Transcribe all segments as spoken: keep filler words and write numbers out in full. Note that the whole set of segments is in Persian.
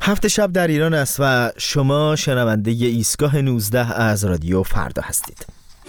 هفت شب در ایران است و شما شنونده ایستگاه نوزده از رادیو فردا هستید.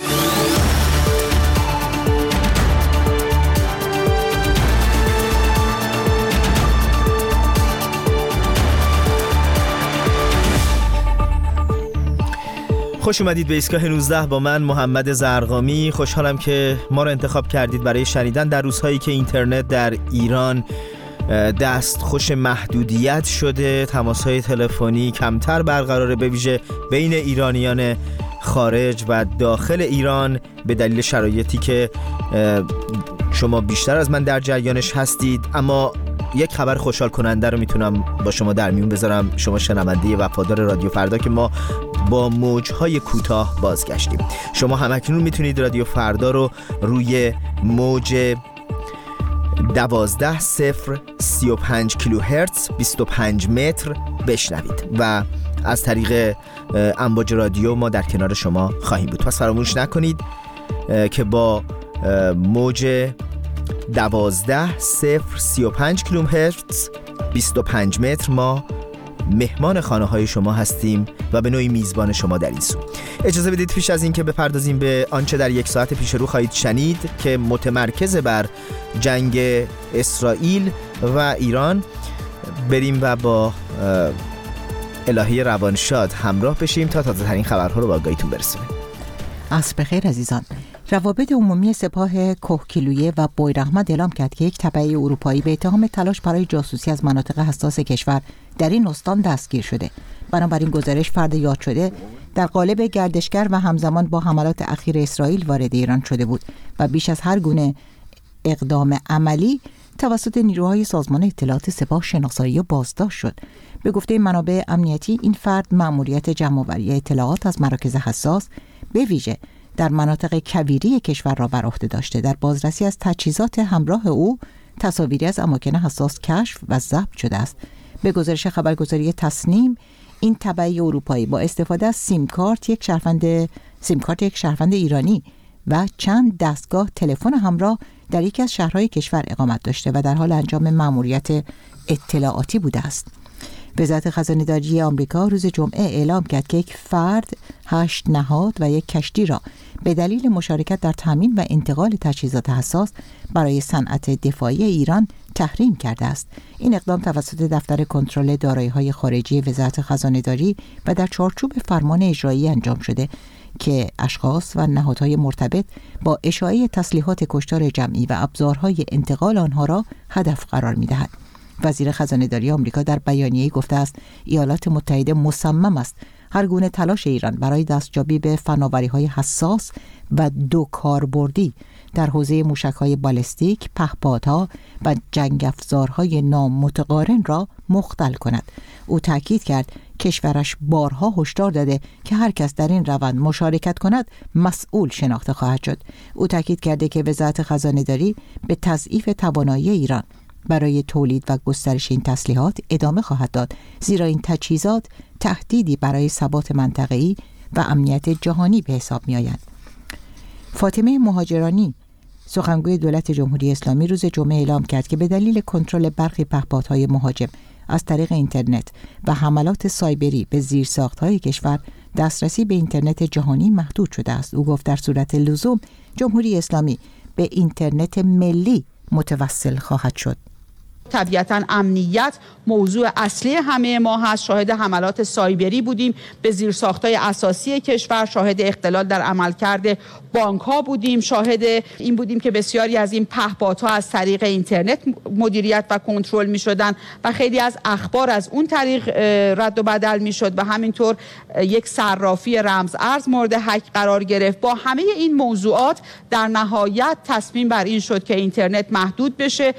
خوش اومدید به ایستگاه نوزده با من محمد زرقامی. خوشحالم که ما رو انتخاب کردید برای شنیدن در روزهایی که اینترنت در ایران دستخوش محدودیت شده، تماس‌های تلفنی کمتر برقراره، به ویژه بین ایرانیان خارج و داخل ایران به دلیل شرایطی که شما بیشتر از من در جریانش هستید. اما یک خبر خوشحال کننده رو میتونم با شما در میون بذارم، شما شنونده وفادار رادیو فردا، که ما با موجهای کوتاه بازگشتیم. شما همکنون میتونید رادیو فردا رو روی موج دوازده صفر سی و پنج کیلوهرتز بیست و پنج متر بشنوید و از طریق امواج رادیو ما در کنار شما خواهیم بود. پس فراموش نکنید که با موج دوازده صفر سی و پنج کیلوهرتز بیست و پنج متر ما مهمان خانه های شما هستیم و به نوعی میزبان شما در این سو. اجازه بدید پیش از این که بپردازیم به آنچه در یک ساعت پیش رو خواهید شنید که متمرکز بر جنگ اسرائیل و ایران، بریم و با الهی روانشاد همراه بشیم تا تازه ترین خبرها رو با آگاهیتون برسونیم. عصر بخیر عزیزان. روابط عمومی سپاه کوهگیلویه و بویراحمد اعلام کرد که یک تبعه اروپایی به اتهام تلاش برای جاسوسی از مناطق حساس کشور در این استان دستگیر شده. بنابراین گزارش فرد یاد شده در قالب گردشگر و همزمان با حملات اخیر اسرائیل وارد ایران شده بود و بیش از هر گونه اقدام عملی توسط نیروهای سازمان اطلاعات سپاه شناسایی و بازداشت شد. به گفته منابع امنیتی این فرد مأموریت جمع‌آوری اطلاعات از مراکز حساس به ویژه در مناطق کویری کشور را بر عهده داشته. در بازرسی از تجهیزات همراه او تصاویری از اماکن حساس کشف و ضبط شده است. به گزارش خبرگزاری تصنیم، این تبعه اروپایی با استفاده از سیم کارت یک شهروند سیم کارت یک شهروند ایرانی و چند دستگاه تلفن همراه در یکی از شهرهای کشور اقامت داشته و در حال انجام مأموریت اطلاعاتی بوده است. وزارت خزانه‌داری آمریکا روز جمعه اعلام کرد که یک فرد، هشت نهاد و یک کشتی را به دلیل مشارکت در تامین و انتقال تجهیزات حساس برای صنعت دفاعی ایران تحریم کرده است. این اقدام توسط دفتر کنترل دارایی‌های خارجی وزارت خزانه‌داری و در چارچوب فرمان اجرایی انجام شده که اشخاص و نهادهای مرتبط با اشاعه تسلیحات کشتار جمعی و ابزارهای انتقال آنها را هدف قرار می‌دهد. وزیر خزانه‌داری آمریکا در بیانیه‌ای گفته است ایالات متحده مصمم است هر گونه تلاش ایران برای دستیابی به فناوری‌های حساس و دو کاربردی در حوزه موشک‌های بالستیک، پهپادها و جنگ افزارهای نامتقارن را مختل کند. او تاکید کرد کشورش بارها هشدار داده که هر کس در این روند مشارکت کند مسئول شناخته خواهد شد. او تاکید کرده که وزارت خزانه‌داری به تضعیف توانایی ایران برای تولید و گسترش این تسلیحات ادامه خواهد داد، زیرا این تجهیزات تهدیدی برای ثبات منطقه‌ای و امنیت جهانی به حساب می‌آیند. فاطمه مهاجرانی، سخنگوی دولت جمهوری اسلامی، روز جمعه اعلام کرد که به دلیل کنترل برخی پهپادهای مهاجم از طریق اینترنت و حملات سایبری به زیرساخت‌های کشور دسترسی به اینترنت جهانی محدود شده است. او گفت در صورت لزوم جمهوری اسلامی به اینترنت ملی متوسل خواهد شد. طبیعتاً امنیت موضوع اصلی همه ما هست. شاهد حملات سایبری بودیم به زیرساخت‌های اساسی کشور، شاهد اختلال در عملکرد بانک‌ها بودیم، شاهد این بودیم که بسیاری از این پهپادها از طریق اینترنت مدیریت و کنترل می‌شدند و خیلی از اخبار از اون طریق رد و بدل می‌شد و همینطور یک صرافی رمز ارز مورد هک قرار گرفت. با همه این موضوعات در نهایت تصمیم بر این شد که اینترنت محدود بشه.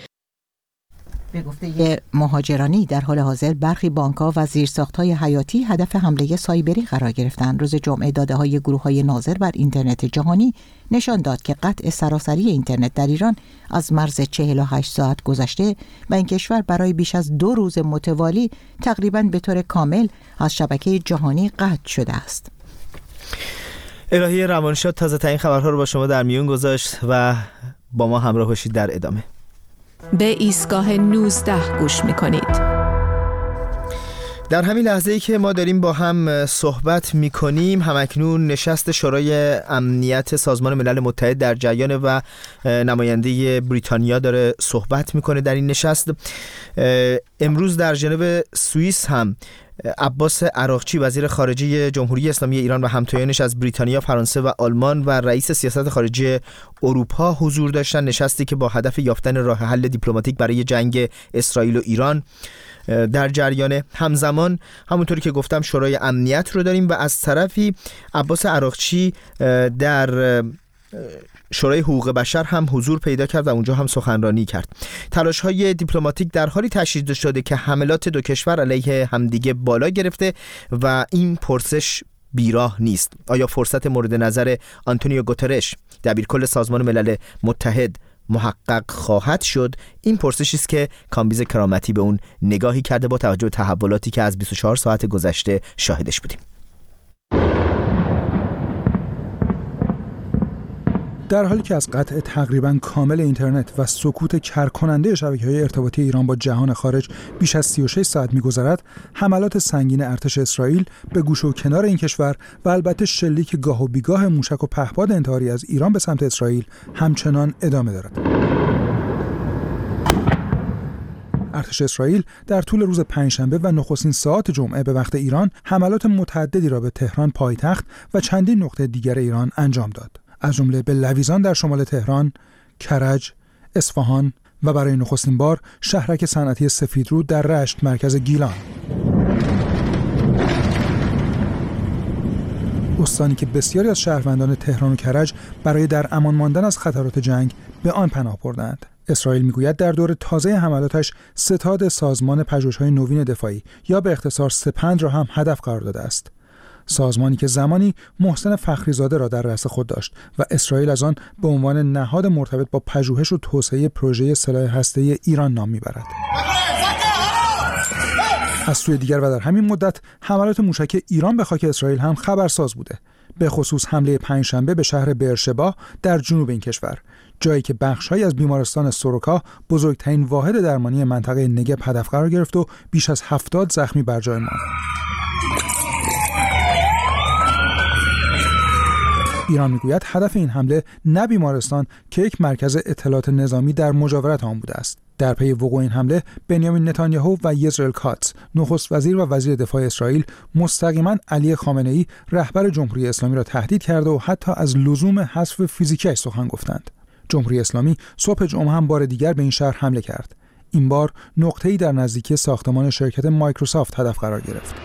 به گفته مهاجرانی در حال حاضر برخی بانک‌ها و زیرساخت‌های حیاتی هدف حمله سایبری قرار گرفتند. روز جمعه داده‌های گروه‌های ناظر بر اینترنت جهانی نشان داد که قطع سراسری اینترنت در ایران از مرز چهل و هشت ساعت گذشته و این کشور برای بیش از دو روز متوالی تقریباً به طور کامل از شبکه جهانی قطع شده است. الهی روانشاد تازه ترین خبرها رو با شما در میون گذاشت و با ما همراه باشید در ادامه. به ایستگاه نوزده گوش میکنید. در همین لحظه‌ای که ما داریم با هم صحبت می‌کنیم، همکنون نشست شورای امنیت سازمان ملل متحد در جریان و نماینده بریتانیا داره صحبت می‌کنه. در این نشست امروز در ژنو سوئیس هم عباس عراقچی وزیر خارجه جمهوری اسلامی ایران و همتایانش از بریتانیا، فرانسه و آلمان و رئیس سیاست خارجی اروپا حضور داشتن. نشستی که با هدف یافتن راه حل دیپلماتیک برای جنگ اسرائیل و ایران در جریان. همزمان همونطوری که گفتم شورای امنیت رو داریم و از طرفی عباس عراقچی در شورای حقوق بشر هم حضور پیدا کرد و اونجا هم سخنرانی کرد. تلاش‌های دیپلماتیک در حالی تشدید شده که حملات دو کشور علیه همدیگه بالا گرفته و این پرسش بیراه نیست. آیا فرصت مورد نظر آنتونیو گوترش دبیرکل سازمان ملل متحد محقق خواهد شد؟ این پرسشی است که کامبیز کرامتی به اون نگاهی کرده با توجه به تحولاتی که از بیست و چهار ساعت گذشته شاهدش بودیم. در حالی که از قطع تقریباً کامل اینترنت و سکوت کرکننده شبکه‌های ارتباطی ایران با جهان خارج بیش از سی و شش ساعت می‌گذرد، حملات سنگین ارتش اسرائیل به گوشه و کنار این کشور و البته شلیک گاه و بیگاه موشک و پهپاد انتحاری از ایران به سمت اسرائیل همچنان ادامه دارد. ارتش اسرائیل در طول روز پنجشنبه و نخستین ساعات جمعه به وقت ایران حملات متعددی را به تهران پایتخت و چندین نقطه دیگر ایران انجام داد، از جمله به لویزان در شمال تهران، کرج، اصفهان و برای نخستین بار شهرک صنعتی سفیدرود در رشت مرکز گیلان. استانی که بسیاری از شهروندان تهران و کرج برای در امان ماندن از خطرات جنگ به آن پناه بردند. اسرائیل میگوید در دور تازه حملاتش ستاد سازمان پژوهش‌های نوین دفاعی یا به اختصار سپند را هم هدف قرار داده است. سازمانی که زمانی محسن فخریزاده را در رأس خود داشت و اسرائیل از آن به عنوان نهاد مرتبط با پژوهش و توسعه پروژه سلاح هسته‌ای ایران نام میبرد. از سوی دیگر و در همین مدت حملات موشک ایران به خاک اسرائیل هم خبرساز بوده، به خصوص حمله پنجشنبه به شهر بئرشبا در جنوب این کشور، جایی که بخش‌هایی از بیمارستان سوروکا، بزرگترین واحد درمانی منطقه نگب، هدف قرار گرفت و بیش از هفتاد زخمی بر جای ماند. ایران میگوید هدف این حمله نه بیمارستان که یک مرکز اطلاعات نظامی در مجاورت آن بوده است. در پی وقوع این حمله بنیامین نتانیاهو و یزرائیل کاتز، نخست وزیر و وزیر دفاع اسرائیل، مستقیما علی خامنه‌ای رهبر جمهوری اسلامی را تهدید کرده و حتی از لزوم حذف فیزیکی سخن گفتند. جمهوری اسلامی صبح جمعه هم بار دیگر به این شهر حمله کرد. این بار نقطه‌ای در نزدیکی ساختمان شرکت مایکروسافت هدف قرار گرفت.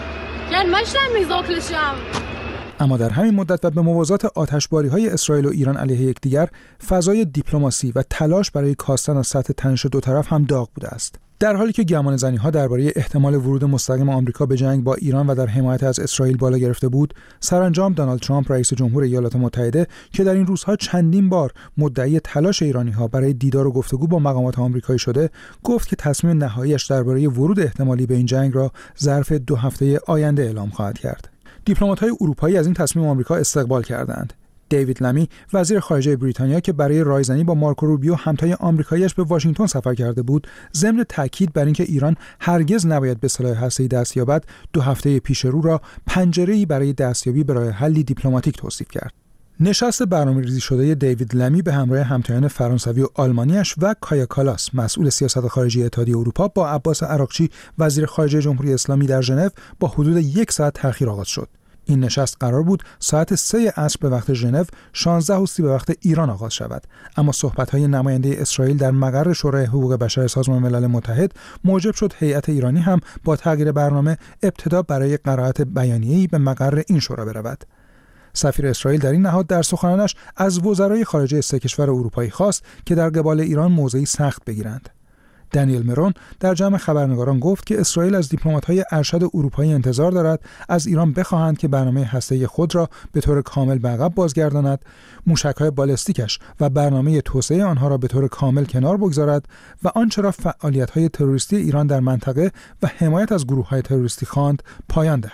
اما در همین مدت و به موازات آتشباری‌های اسرائیل و ایران علیه یکدیگر، فضای دیپلماسی و تلاش برای کاستن از سطح تنش دو طرف هم داغ بوده است. در حالی که گمانه‌زنی‌ها درباره احتمال ورود مستقیم آمریکا به جنگ با ایران و در حمایت از اسرائیل بالا گرفته بود، سرانجام دونالد ترامپ رئیس جمهور ایالات متحده که در این روزها چندین بار مدعی تلاش ایرانی‌ها برای دیدار و گفتگو با مقامات آمریکایی شده، گفت که تصمیم نهایی‌اش درباره ورود احتمالی به این جنگ را ظرف دو هفته آینده اعلام خواهد کرد. دیپلمات‌های اروپایی از این تصمیم آمریکا استقبال کردند. دیوید لمی وزیر خارجه بریتانیا که برای رایزنی با مارکو روبیو همتای آمریکایی‌اش به واشنگتن سفر کرده بود، ضمن تاکید بر اینکه ایران هرگز نباید به سلاح هسته‌ای دست یابد، دو هفته پیش رو را پنجره‌ای برای دستیابی به راه حلی دیپلماتیک توصیف کرد. نشست برنامه‌ریزی شده دیوید لمی به همراه همتایان فرانسوی و آلمانیش و کایا کالاس، مسئول سیاست خارجی اتحادیه اروپا، با عباس عراقچی وزیر خارجه جمهوری اسلامی در ژنو با حدود یک ساعت تأخیر آغاز شد. این نشست قرار بود ساعت سه عصر به وقت ژنو، شانزده و سی به وقت ایران آغاز شود، اما صحبت‌های نماینده اسرائیل در مقر شورای حقوق بشر سازمان ملل متحد موجب شد هیئت ایرانی هم با تغییر برنامه ابتدا برای قرائت بیانیه‌ای به مقر این شورا برود. سفیر اسرائیل در این نهاد در سخنانش از وزرای خارجه سه کشور اروپایی خواست که در قبال ایران موضعی سخت بگیرند. دانیل مرون در جمع خبرنگاران گفت که اسرائیل از دیپلمات‌های ارشد اروپایی انتظار دارد از ایران بخواهند که برنامه هسته‌ای خود را به طور کامل به عقب بازگرداند، موشک‌های بالستیکش و برنامه توسعه آنها را به طور کامل کنار بگذارد و آنچه را فعالیت‌های تروریستی ایران در منطقه و حمایت از گروه‌های تروریستی خواند پایان دهد.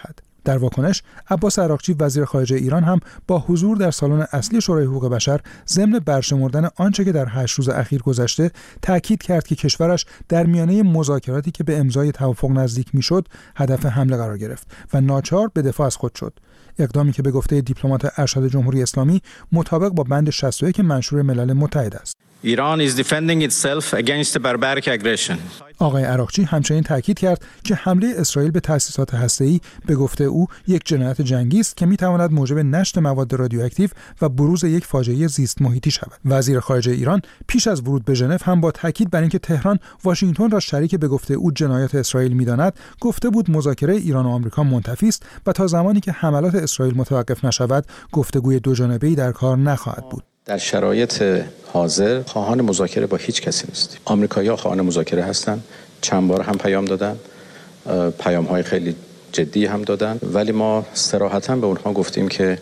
در واکنش عباس عراقچی وزیر خارجه ایران هم با حضور در سالن اصلی شورای حقوق بشر ضمن برشمردن آنچه که در هشت روز اخیر گذشته تاکید کرد که کشورش در میانه مذاکراتی که به امضای توافق نزدیک میشد هدف حمله قرار گرفت و ناچار به دفاع از خود شد. اقدامی که به گفته دیپلمات ارشد جمهوری اسلامی مطابق با بند شصت و یک منشور ملل متحد است. Iran is defending itself against the barbaric aggression. آقای عراقچی همچنین تاکید کرد که حمله اسرائیل به تأسیسات هسته‌ای به گفته او یک جنایت جنگی است که می‌تواند موجب نشت مواد رادیواکتیو و بروز یک فاجعه زیست محیطی شود. وزیر خارجه ایران پیش از ورود به ژنو هم با تاکید بر اینکه تهران واشنگتن را شریک به گفته او جنایات اسرائیل می‌داند، گفته بود مذاکره ایران و آمریکا منتفی است و تا زمانی که حملات اسرائیل متوقف نشود، گفتگوی دوجانبه‌ای در کار نخواهد بود. در شرایط حاضر خواهان مذاکره با هیچ کسی نیستیم. آمریکایی‌ها خواهان مذاکره هستند، چند بار هم پیام دادن، پیام‌های خیلی جدی هم دادن، ولی ما صراحتاً به اونها گفتیم که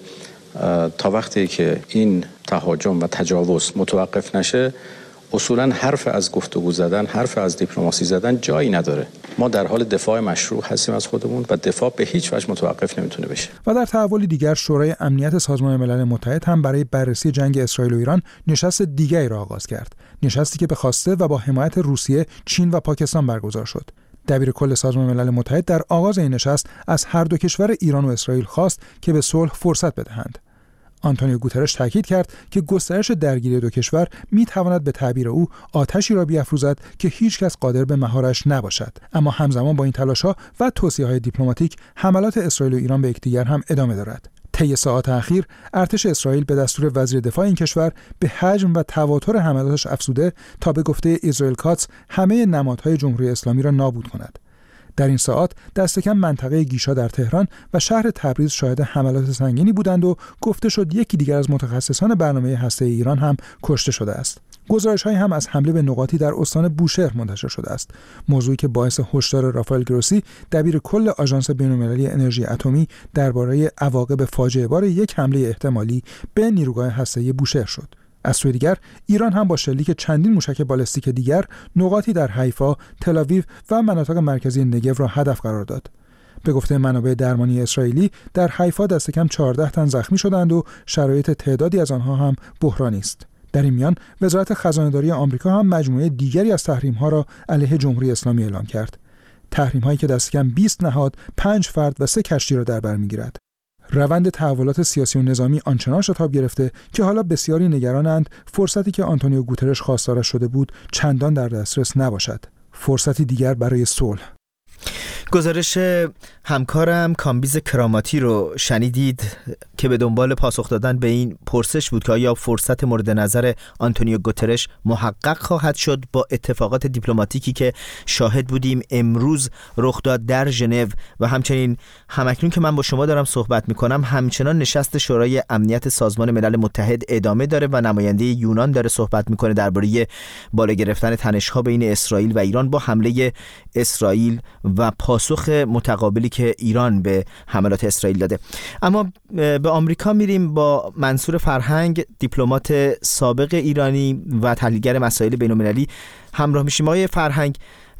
تا وقتی که این تهاجم و تجاوز متوقف نشه، اصولاً حرف از گفتگو زدن، حرف از دیپلماسی زدن جایی نداره. ما در حال دفاع مشروع هستیم از خودمون و دفاع به هیچ وجه متوقف نمیتونه بشه. و در تحولی دیگر شورای امنیت سازمان ملل متحد هم برای بررسی جنگ اسرائیل و ایران نشست دیگری را آغاز کرد. نشستی که به خواسته و با حمایت روسیه، چین و پاکستان برگزار شد. دبیر کل سازمان ملل متحد در آغاز این نشست از هر دو کشور ایران و اسرائیل خواست که به صلح فرصت بدهند. آنتونیو گوترش تاکید کرد که گسترش درگیری دو کشور می تواند به تعبیر او آتشی را بیافروزد که هیچ کس قادر به مهارش نباشد. اما همزمان با این تلاش‌ها و توصیه‌های دیپلماتیک، حملات اسرائیل و ایران به یکدیگر هم ادامه دارد. طی ساعات اخیر ارتش اسرائیل به دستور وزیر دفاع این کشور به حجم و تواتر حملاتش افزوده تا به گفته اسرائیل کاتس همه نمادهای جمهوری اسلامی را نابود کند. در این ساعات دست کم منطقه گیشا در تهران و شهر تبریز شاهد حملات سنگینی بودند و گفته شد یکی دیگر از متخصصان برنامه هسته‌ای ایران هم کشته شده است. گزارش‌هایی هم از حمله به نقاطی در استان بوشهر منتشر شده است، موضوعی که باعث هشدار رافائل گروسی دبیر کل آژانس بین‌المللی انرژی اتمی درباره عواقب فاجعه بار یک حمله احتمالی به نیروگاه هسته‌ای بوشهر شد. از سوی دیگر ایران هم با شلیک چندین موشک بالستیک دیگر نقاطی در حیفا، تل‌آویو و مناطق مرکزی نگو را هدف قرار داد. به گفته منابع درمانی اسرائیلی در حیفا دست کم چهارده تن زخمی شدند و شرایط تعدادی از آنها هم بحرانی است. در این میان وزارت خزانه‌داری آمریکا هم مجموعه دیگری از تحریم‌ها را علیه جمهوری اسلامی اعلام کرد. تحریم‌هایی که دست کم بیست نهاد، پنج فرد و سه کشتی را در بر می‌گیرد. روند تحولات سیاسی و نظامی آنچنان شتاب گرفته که حالا بسیاری نگرانند فرصتی که آنتونیو گوترش خواستارش شده بود چندان در دسترس نباشد. فرصتی دیگر برای صلح. گزارش همکارم کامبیز کراماتی رو شنیدید که به دنبال پاسخ دادن به این پرسش بود که آیا فرصت مورد نظر آنتونیو گوترش محقق خواهد شد با اتفاقات دیپلماتیکی که شاهد بودیم امروز رخ داد در ژنو و همچنین همکنون که من با شما دارم صحبت میکنم همچنان نشست شورای امنیت سازمان ملل متحد ادامه داره و نماینده یونان داره صحبت میکنه درباره بالا گرفتن تنش‌ها بین اسرائیل و ایران با حمله اسرائیل و پاسخ متقابلی که ایران به حملات اسرائیل داده. اما به آمریکا میریم با منصور فرهنگ، دیپلمات سابق ایرانی و تحلیلگر مسائل بین‌المللی همراه میشیم. آقای فرهنگ،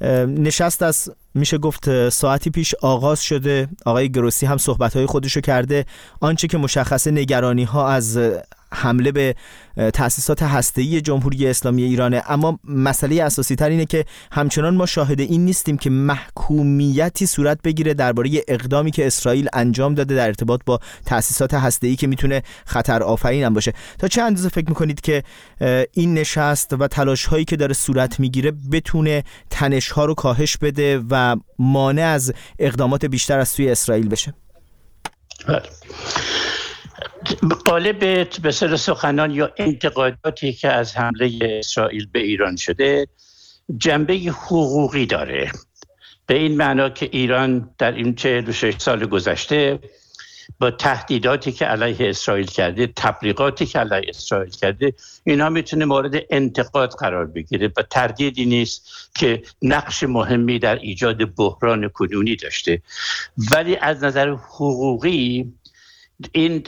نشست از میشه گفت ساعتی پیش آغاز شده. آقای گروسی هم صحبت‌های خودشو کرده. آنچه که مشخصه نگرانی‌ها از حمله به تأسیسات هسته‌ای جمهوری اسلامی ایرانه، اما مسئله اساسی تر اینه که همچنان ما شاهد این نیستیم که محکومیتی صورت بگیره درباره اقدامی که اسرائیل انجام داده در ارتباط با تأسیسات هسته‌ای که میتونه خطر آفرین هم باشه. تا چه اندازه فکر میکنید که این نشست و تلاش‌هایی که داره صورت میگیره بتونه تنش‌ها رو کاهش بده و مانع از اقدامات بیشتر از سوی اسرائیل بشه؟ قالب بسیار سخنان یا انتقاداتی که از حمله اسرائیل به ایران شده جنبه حقوقی داره، به این معنا که ایران در این چهل و شش سال گذشته با تهدیداتی که علیه اسرائیل کرده، تبلیغاتی که علیه اسرائیل کرده، اینا میتونه مورد انتقاد قرار بگیره و تردیدی نیست که نقش مهمی در ایجاد بحران کنونی داشته. ولی از نظر حقوقی این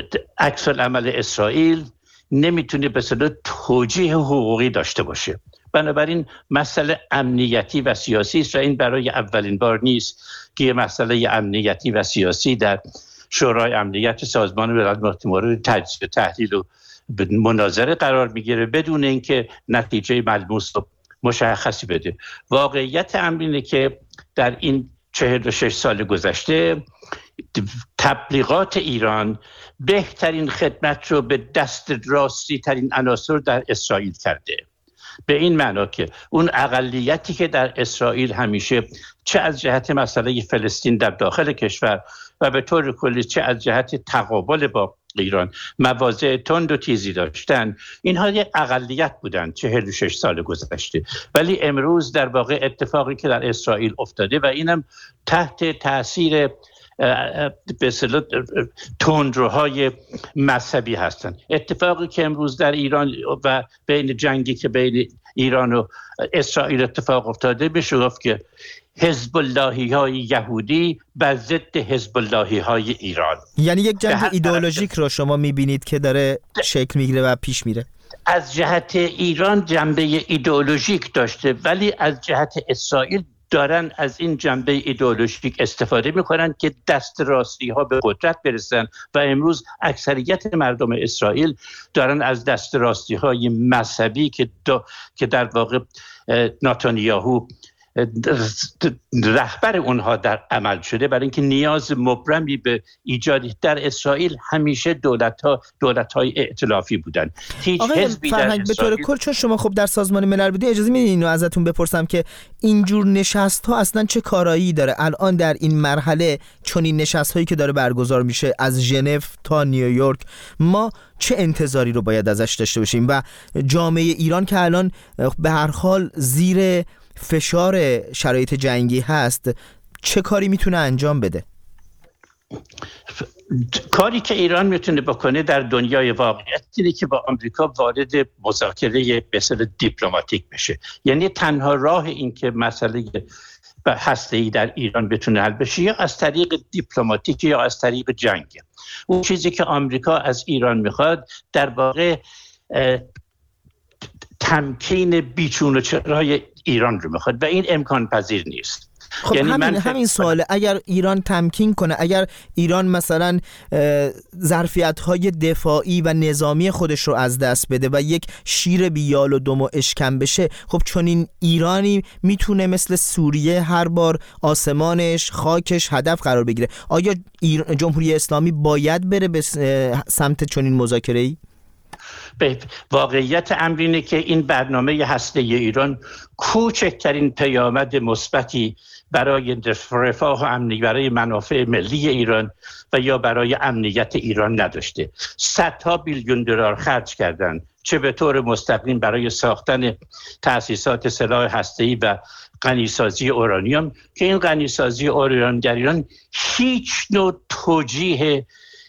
عکس العمل اسرائیل نمیتونه به صورت توجیه حقوقی داشته باشه. بنابراین مسئله امنیتی و سیاسی است و این برای اولین بار نیست که یه مسئله امنیتی و سیاسی در شورای امنیت سازمان ملل مورد تجزیه تحلیل و مناظره قرار میگیره بدون اینکه نتیجه ملموس و مشخصی بده. واقعیت امر اینه که در این چهل و شش سال گذشته تبلیغات ایران بهترین خدمت رو به دست راستی ترین عناصر در اسرائیل کرده، به این معنا که اون اقلیتی که در اسرائیل همیشه چه از جهت مسئله فلسطین در داخل کشور و به طور کلی چه از جهت تقابل با ایران مواضع تند و تیزی داشتن، اینها یک اقلیت بودن چهل و شش سال گذشته، ولی امروز در واقع اتفاقی که در اسرائیل افتاده و اینم تحت تاثیر به اصطلاح تندروهای مذهبی هستند. اتفاقی که امروز در ایران و بین جنگی که بین ایران و اسرائیل اتفاق افتاده، بشه گفت که حزب اللهی های یهودی بر ضد حزب اللهی های ایران، یعنی یک جنگ ایدئولوژیک رو شما میبینید که داره شکل میگیره و پیش میره. از جهت ایران جنبه ایدئولوژیک داشته، ولی از جهت اسرائیل دارن از این جنبه ایدئولوژیک استفاده میکنن که دست راستی ها به قدرت برسن و امروز اکثریت مردم اسرائیل دارن از دست راستی های مذهبی که, که در واقع نتانیاهو رهبر اونها در عمل شده، برای اینکه نیاز مبرمی به ایجاد در اسرائیل همیشه دولت‌ها دولت‌های ائتلافی بودن. هیچ حزبی در اسرائیل به طور کل، چون شما خب در سازمان ملل بودید، اجازه میدین اینو ازتون بپرسم که اینجور نشست‌ها اصلا چه کارایی داره الان در این مرحله؟ چون این نشست‌هایی که داره برگزار میشه از ژنو تا نیویورک، ما چه انتظاری رو باید ازش داشته باشیم و جامعه ایران که الان به هر حال زیر فشار شرایط جنگی هست چه کاری میتونه انجام بده؟ کاری که ایران میتونه بکنه در دنیای واقعیت اینه که با آمریکا وارد مذاکره به اصطلاح دیپلماتیک بشه. یعنی تنها راه این که مسئله هسته‌ای در ایران بتونه حل بشه یا از طریق دیپلماتیک یا از طریق جنگ. اون چیزی که آمریکا از ایران میخواد در واقع تمکین بیچون و چرای ایران رو میخواد و این امکان پذیر نیست. خب یعنی همین, همین سواله، اگر ایران تمکین کنه، اگر ایران مثلا ظرفیت‌های دفاعی و نظامی خودش رو از دست بده و یک شیر بیال و دم و اشکم بشه، خب چون این ایرانی میتونه مثل سوریه هر بار آسمانش خاکش هدف قرار بگیره. آیا جمهوری اسلامی باید بره به سمت چنین مذاکره‌ای؟ به واقعیت امر اینه که این برنامه هسته‌ای ایران کوچکترین پیامد مثبتی برای رفاه و امنیت، برای منافع ملی ایران و یا برای امنیت ایران نداشته. صدها بیلیون دلار خرج کردن، چه به طور مستقیم برای ساختن تأسیسات سلاح هسته‌ای و غنیسازی اورانیوم که این غنیسازی اورانیوم در ایران هیچ نوع توجیه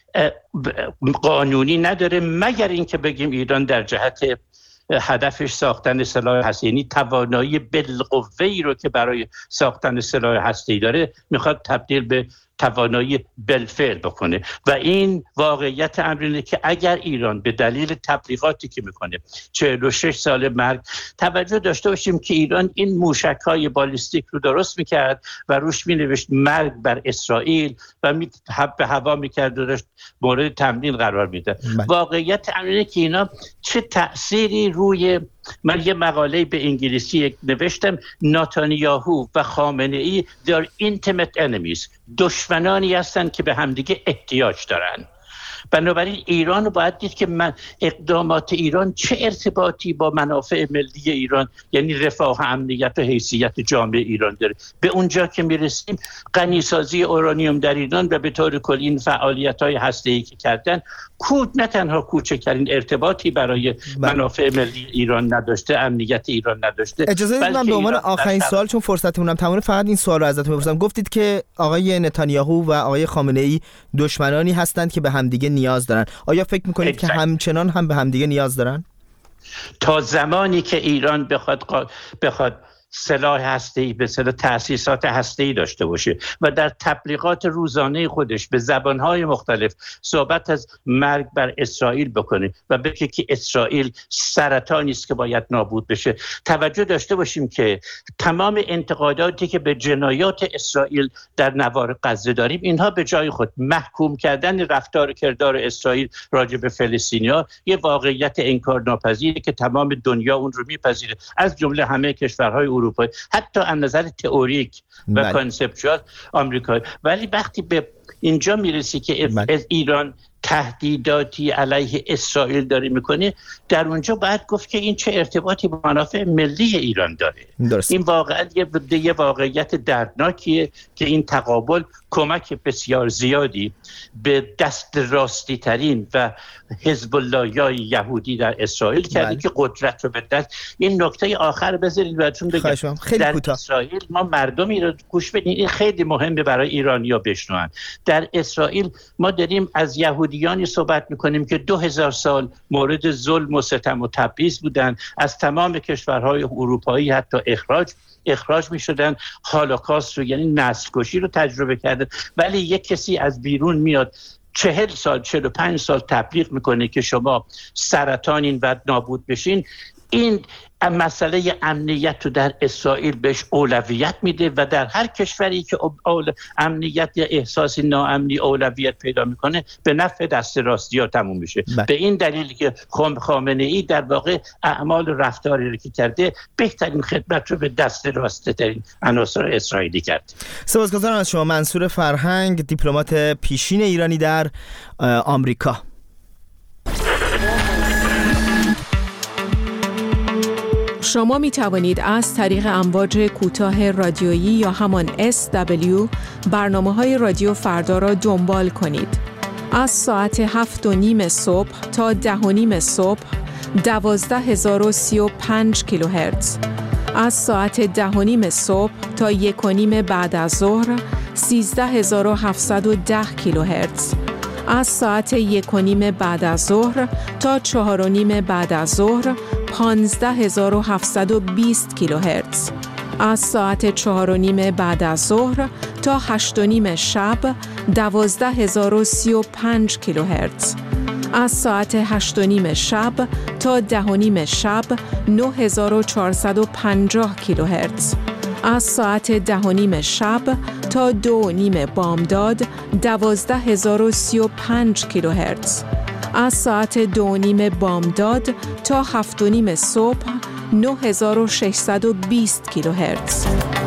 قانونی نداره، مگر اینکه بگیم ایران در جهت هدفش ساختن سلاح هسته‌ای، یعنی توانایی بالقوه‌ای رو که برای ساختن سلاح هسته‌ای داره میخواد تبدیل به توانایی بالفعل بکنه. و این واقعیت امر اینه که اگر ایران به دلیل تبلیغاتی که میکنه چهل و شش سال مرگ، توجه داشته باشیم که ایران این موشک‌های بالیستیک رو درست میکرد و روش مینوشت مرگ بر اسرائیل و می به هوا میکرد و داشت مورد تمرین قرار میده. واقعیت امر اینه که اینا چه تأثیری روی، من یه مقاله به انگلیسی نوشتم، نتانیاهو و خامنه ای they are intimate enemies، دشمنانی هستند که به همدیگه احتیاج دارن. بنابراین ایران باید دید که من اقدامات ایران چه ارتباطی با منافع ملی ایران، یعنی رفاه و امنیت و حیثیت جامعه ایران داره. به اونجا که میرسیم غنیسازی اورانیوم در ایران و به طور کلی این فعالیت‌های هسته‌ای که کردن کود نه تنها کوچکترین ارتباطی برای منافع ملی ایران نداشته، امنیت ایران نداشته. اجازه بدید من به عنوان آخرین سوال، چون فرصتمونم تمومه، فقط این سوال رو ازتون بپرسم. گفتید که آقای نتانیاهو و آقای خامنه ای دشمنانی هستند که به همدیگه نیاز دارن. آیا فکر میکنید که همچنان هم به همدیگه نیاز دارن؟ تا زمانی که ایران بخواد بخواد سلاح هسته‌ای به اصطلاح تأسیسات هسته‌ای داشته باشه و در تبلیغات روزانه خودش به زبان‌های مختلف صحبت از مرگ بر اسرائیل بکنه و بگه که اسرائیل سرطانی است که باید نابود بشه. توجه داشته باشیم که تمام انتقاداتی که به جنایات اسرائیل در نوار غزه داریم، اینها به جای خود محکوم کردن رفتار و کردار اسرائیل راجع به فلسطینی‌ها یه واقعیت انکارناپذیری که تمام دنیا اون رو میپذیره، از جمله همه کشورهای اروپایی، حتی از نظر تئوریک و کانسپچوال آمریکایی. ولی وقتی به اینجا میرسی که از ایران تهدیداتی علیه اسرائیل داره میکنه، در اونجا باید گفت که این چه ارتباطی با منافع ملی ایران داره. درست. این واقعا یه, یه واقعیت دردناکیه که این تقابل کمک بسیار زیادی به دست راستی ترین و حزب الله یا یهودی در اسرائیل کرده بله. که قدرت رو به دست. این نکته آخر بذارید براتون بگم، در کوتاه. اسرائیل ما مردمی رو گوش بدین، این خیلی مهمه برای ایرانی‌ها بشنون. در اسرائیل ما داریم از یهودیانی صحبت میکنیم که دو هزار سال مورد ظلم و ستم و تبعیض بودن، از تمام کشورهای اروپایی حتی اخراج اخراج می شدن، هولوکاست رو یعنی نسل کشی رو تجربه کردن. ولی یک کسی از بیرون میاد چهل سال چهل و پنج سال تبلیغ میکنه که شما سرطانین و نابود بشین. این مسئله امنیت رو در اسرائیل بهش اولویت میده و در هر کشوری که اول... امنیت یا احساس ناامنی اولویت پیدا میکنه به نفع دست راستی ها تموم میشه. بله. به این دلیل که خامنه ای در واقع اعمال و رفتاری رو که کرده بهترین خدمت رو به دست راسته ترین عناصر اسرائیلی کرد. سپاسگزارم از شما منصور فرهنگ، دیپلمات پیشین ایرانی در آمریکا. شما می توانید از طریق امواج کوتاه رادیویی یا همان اس دبلیو برنامه‌های رادیو فردا را دنبال کنید. از ساعت هفت و نیم صبح تا ده و نیم صبح دوازده هزار و سی و پنج کیلوهرتز. از ساعت ده و نیم صبح تا یک و نیم بعد از ظهر سیزده هزار و هفتصد و ده کیلوهرتز. از ساعت یک و نیم بعد از ظهر تا چهار و نیم بعد از ظهر پانزده هزار و هفتصد و بیست کیلوهرتز. از ساعت چهار و نیم بعد از ظهر تا هشت و نیم شب دوازده هزار و سی و پنج کیلوهرتز. از ساعت هشت و نیم شب تا ده و نیم شب نه هزار و چهارصد و پنجاه کیلوهرتز. از ساعت ده و نیم شب تا دو و نیم بامداد دوازده هزار و سی و پنج کیلوهرتز. از ساعت دو و نیم بامداد تا هفت و نیم صبح نه هزار و ششصد و بیست کیلوهرتز.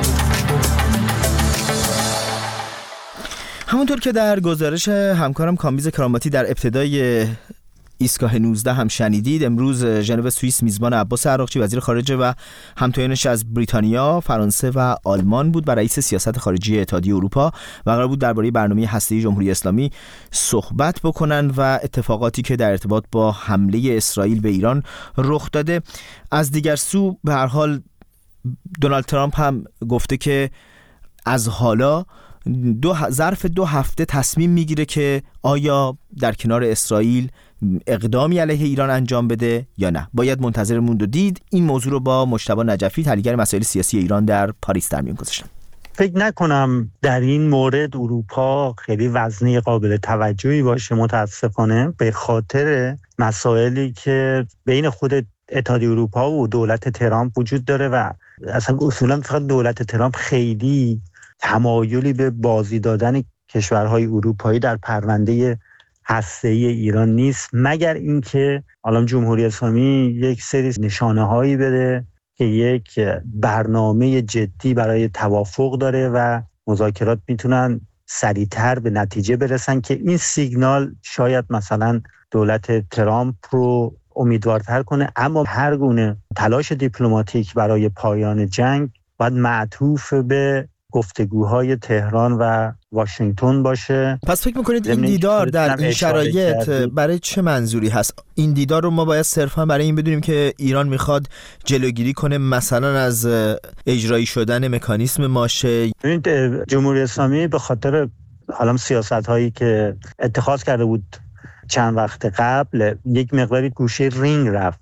همونطور که در گزارش همکارم کامبیز کراماتی در ابتدای ایستگاه نوزده هم شنیدید، امروز ژنو سوئیس میزبان عباس عراقچی وزیر خارجه و همتایانش از بریتانیا، فرانسه و آلمان بود و رئیس سیاست خارجی اتحادیه اروپا و قرار بود درباره برنامه هسته‌ای جمهوری اسلامی صحبت بکنن و اتفاقاتی که در ارتباط با حمله اسرائیل به ایران رخ داده. از دیگر سو به هر حال دونالد ترامپ هم گفته که از حالا دو ظرف دو هفته تصمیم میگیره که آیا در کنار اسرائیل اقدامی علیه ایران انجام بده یا نه. باید منتظر موند و دید. این موضوع رو با مجتبی نجفی، تحلیلگر مسائل سیاسی ایران در پاریس در میون گذاشتم. فکر نکنم در این مورد اروپا خیلی وزنه قابل توجهی باشه، متاسفانه، به خاطر مسائلی که بین خود اتحادیه اروپا و دولت ترامپ وجود داره و اصلا اصولا فقط دولت ترامپ خیلی تمایلی به بازی دادن کشورهای اروپایی در پرونده هسته‌ای ایران نیست، مگر اینکه الان جمهوری اسلامی یک سری نشانه‌هایی بده که یک برنامه جدی برای توافق داره و مذاکرات میتونن سریعتر به نتیجه برسن که این سیگنال شاید مثلا دولت ترامپ رو امیدوارتر کنه. اما هر گونه تلاش دیپلماتیک برای پایان جنگ باید معطوف به گفتگوهای تهران و واشنگتن باشه. پس فکر میکنید این دیدار در این شرایط برای چه منظوری هست؟ این دیدار رو ما باید صرفا برای این بدونیم که ایران میخواد جلوگیری کنه مثلا از اجرایی شدن مکانیسم ماشه؟ جمهوری اسلامی به خاطر حالا سیاست هایی که اتخاذ کرده بود چند وقت قبل یک مقداری گوشه رینگ رفت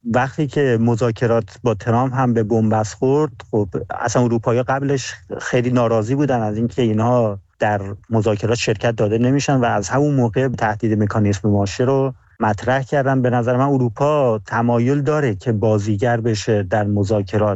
وقتی که مذاکرات با ترامپ هم به بنبست خورد، خب اصلا اروپایی‌ها قبلش خیلی ناراضی بودن از اینکه اینها در مذاکرات شرکت داده نمیشن و از همون موقع تهدید مکانیزم ماشه رو مطرح کردن. به نظر من اروپا تمایل داره که بازیگر بشه در مذاکرات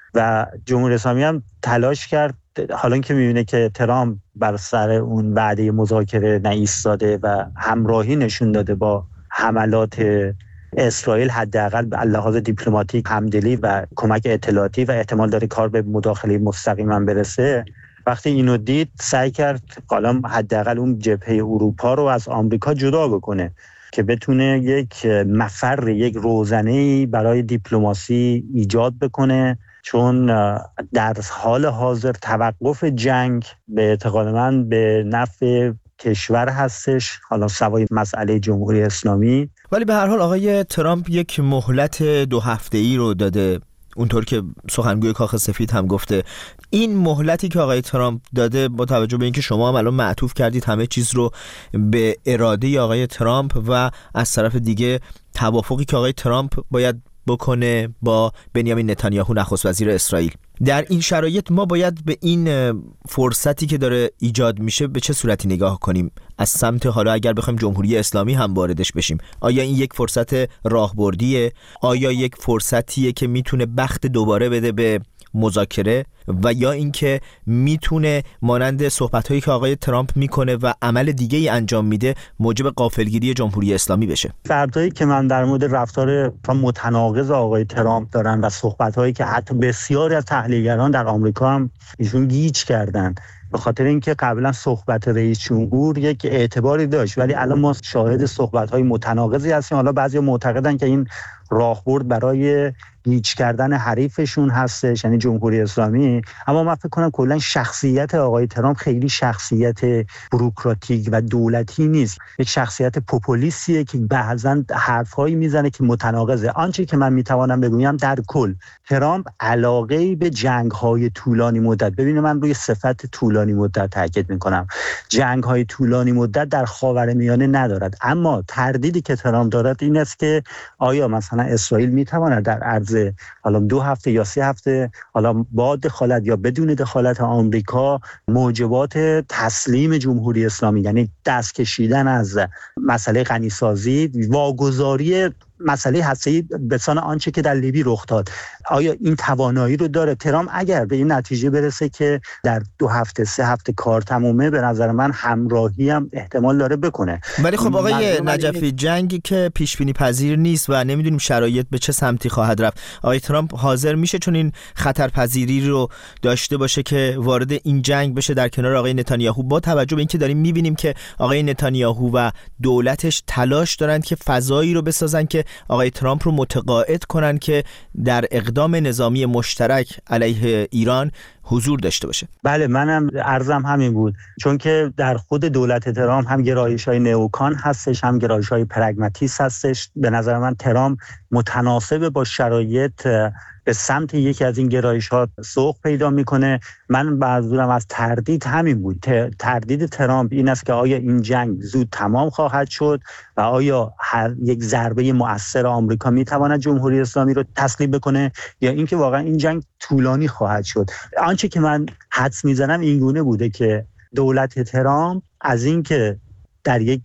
و جمهوری اسلامی هم تلاش کرد. حالا که میبینه که ترامپ بر سر اون وعده مذاکره نایستاده و همراهی نشون داده با حملات اسرائیل، حداقل به لحاظ دیپلماتیک همدلی و کمک اطلاعاتی و احتمال داره کار به مداخله مستقیما برسه، وقتی اینو دید سعی کرد حالا حداقل اون جبهه اروپا رو از آمریکا جدا بکنه که بتونه یک مفر، یک روزنه‌ای برای دیپلماسی ایجاد بکنه، چون در حال حاضر توقف جنگ به اعتقاد من به نفع کشور هستش، حالا سوای مسئله جمهوری اسلامی. ولی به هر حال آقای ترامپ یک مهلت دو هفته‌ای رو داده، اونطور که سخنگوی کاخ سفید هم گفته. این مهلتی که آقای ترامپ داده، با توجه به اینکه شما هم الان معطوف کردید همه چیز رو به اراده آقای ترامپ و از طرف دیگه توافقی که آقای ترامپ باید بکنه با بنیامین نتانیاهو نخست وزیر اسرائیل، در این شرایط ما باید به این فرصتی که داره ایجاد میشه به چه صورتی نگاه کنیم از سمت، حالا اگر بخوایم جمهوری اسلامی هم واردش بشیم؟ آیا این یک فرصت راهبردیه؟ آیا یک فرصتیه که میتونه بخت دوباره بده به مذاکره و یا اینکه میتونه مانند صحبت‌هایی که آقای ترامپ میکنه و عمل دیگه ای انجام میده موجب غافلگیری جمهوری اسلامی بشه؟ فردایی که من در مورد رفتار متناقض آقای ترامپ دارن و صحبت‌هایی که حتی بسیاری از تحلیلگران در آمریکا هم ایشون گیج کردن، به خاطر اینکه قبلا صحبت رئیس جمهور یک اعتباری داشت ولی الان ما شاهد صحبت‌های متناقضی هستیم. حالا بعضی معتقدن که این راهبرد برای گیج کردن حریفشون هستش، یعنی جمهوری اسلامی، اما من فکر کنم کلا شخصیت آقای ترامپ خیلی شخصیت بوروکراتیک و دولتی نیست، یک شخصیت پوپولیستیه که بعضن حرفایی میزنه که متناقضه. آنچه که من میتوانم بگویم در کل ترامپ علاقه‌ای به جنگ‌های طولانی مدت، ببینید من روی صفت طولانی مدت تاکید میکنم، جنگ‌های طولانی مدت در خاورمیانه ندارد، اما تردیدی که ترامپ دارد این است که آیا مثلا اسرائیل میتواند در عرض حالا دو هفته یا سه هفته، حالا با دخالت یا بدون دخالت آمریکا، موجبات تسلیم جمهوری اسلامی، یعنی دست کشیدن از مسئله غنیسازی، واگذاری مسئله هسته‌ای به سان آنچه که در لیبی رخ داد، آیا این توانایی رو داره ترامپ؟ اگر به این نتیجه برسه که در دو هفته سه هفته کار تمومه، به نظر من همراهی هم احتمال داره بکنه. ولی خب آقای نجفی، جنگی که پیش بینی پذیر نیست و نمیدونیم شرایط به چه سمتی خواهد رفت، آقای ترامپ حاضر میشه چون این خطرپذیری رو داشته باشه که وارد این جنگ بشه در کنار آقای نتانیاهو، با توجه به اینکه داریم میبینیم که آقای نتانیاهو و دولتش تلاش دارند که فضایی رو بسازن که آقای ترامپ رو متقاعد کنن که در اقدام نظامی مشترک علیه ایران حضور داشته باشه؟ بله، منم عرضم همین بود، چون که در خود دولت ترامپ هم گرایش‌های نئوکان هستش، هم گرایش‌های پرگماتیست هستش. به نظر من ترامپ متناسب با شرایط به سمت یکی از این گرایش‌ها سوق پیدا میکنه. من منظورم از تردید همین بود. تردید ترامپ این است که آیا این جنگ زود تمام خواهد شد و آیا هر یک ضربه مؤثر آمریکا میتواند جمهوری اسلامی رو تسلیم بکنه، یا اینکه واقعا این جنگ طولانی خواهد شد. آنچه که من حدس میزنم این گونه بوده که دولت ترامپ از اینکه در یک